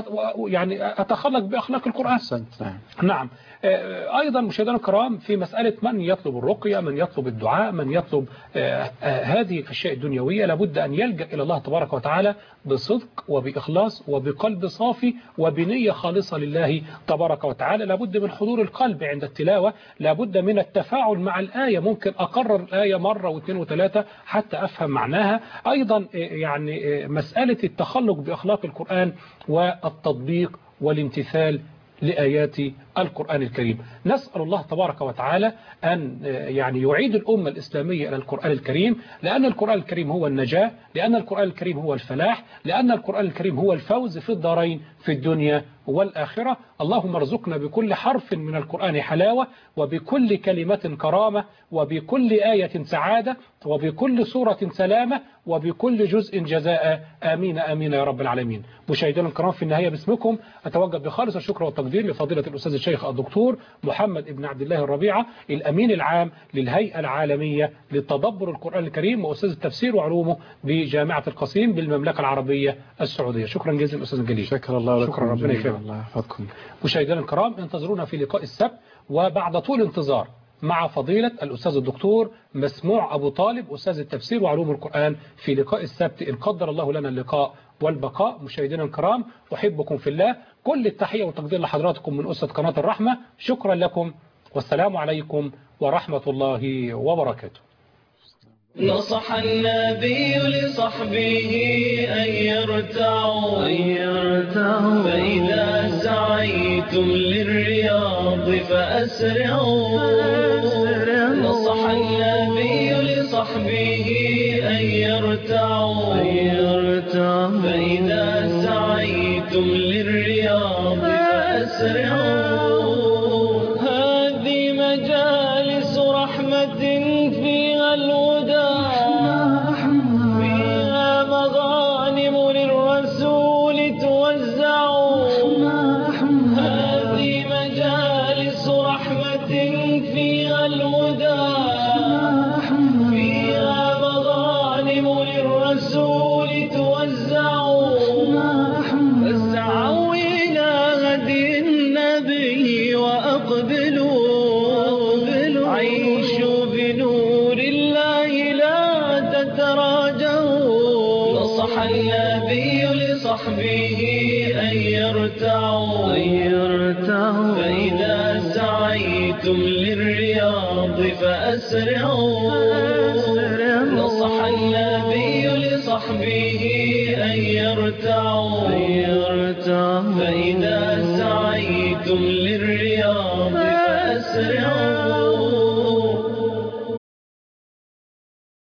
يعني أتخلق بأخلاق القرآن. نعم. أيضا مشاهدينا الكرام، في مسألة من يطلب الرقية، من يطلب الدعاء، من يطلب هذه الأشياء الدنيوية، لابد أن يلجأ إلى الله تبارك وتعالى بصدق وبإخلاص وبقلب صافي وبنية خالصة لله تبارك وتعالى. لابد من حضور القلب عند التلاوة، لابد من التفاعل مع الآية، ممكن أقرر الآية مرة واثنين وثلاثة حتى أفهم معناها. أيضا يعني مسألة التخلق بأخلاق القرآن والتطبيق والامتثال لآيات القرآن الكريم. نسأل الله تبارك وتعالى أن يعني يعيد الأمة الإسلامية إلى القرآن الكريم، لأن القرآن الكريم هو النجاة، لأن القرآن الكريم هو الفلاح، لأن القرآن الكريم هو الفوز في الدارين في الدنيا والآخرة. اللهم ارزقنا بكل حرف من القرآن حلاوة، وبكل كلمة كرامة، وبكل آية سعادة، وبكل سورة سلامة، وبكل جزء جزاء. آمين آمين يا رب العالمين. مشاهدينا الكرام، في النهاية باسمكم أتوجه بخالص الشكر والتقدير لفضيلة الأستاذ الشيخ الدكتور محمد ابن عبد الله الربيعة، الأمين العام للهيئة العالمية للتدبر القرآن الكريم وأستاذ التفسير وعلومه بجامعة القصيم بالمملكة العربية السعودية. شكرا جزيلا أستاذ الجليل. شكرا الله لكم. شكرا، ربنا يكرمك. الله يحفظكم. مشاهدينا الكرام، انتظرونا في لقاء السبت، وبعد طول انتظار مع فضيلة الأستاذ الدكتور مسموع أبو طالب أستاذ التفسير وعلوم القرآن في لقاء السبت إن قدر الله لنا اللقاء والبقاء. مشاهدينا الكرام أحبكم في الله، كل التحية والتقدير لحضراتكم من أسرة قناة الرحمة. شكرا لكم والسلام عليكم ورحمة الله وبركاته. نصح النبي لصحبه أن يرتعوا فإذا سعيتم للرياض فأسرعوا. نصح النبي لصحبه أن يرتعوا فإذا سعيتم للرياض فأسرعوا. هذه مجالس رحمة فيها الهدى فيها مغانم للرسول توزعوا. هذه مجالس رحمة فيها الهدى فيها مغانم للرسول توزعوا. فاسعوا إلى هدي النبي وأقبلوا عيشوا بنور الله لا تتراجعوا. نصح النبي لصحبه أن يرتعوا فإذا سعيتم للرياض فأسرعوا. نصح النبي لصحبه أن يرتعوا فإذا سعيتم للرياض فأسرعوا.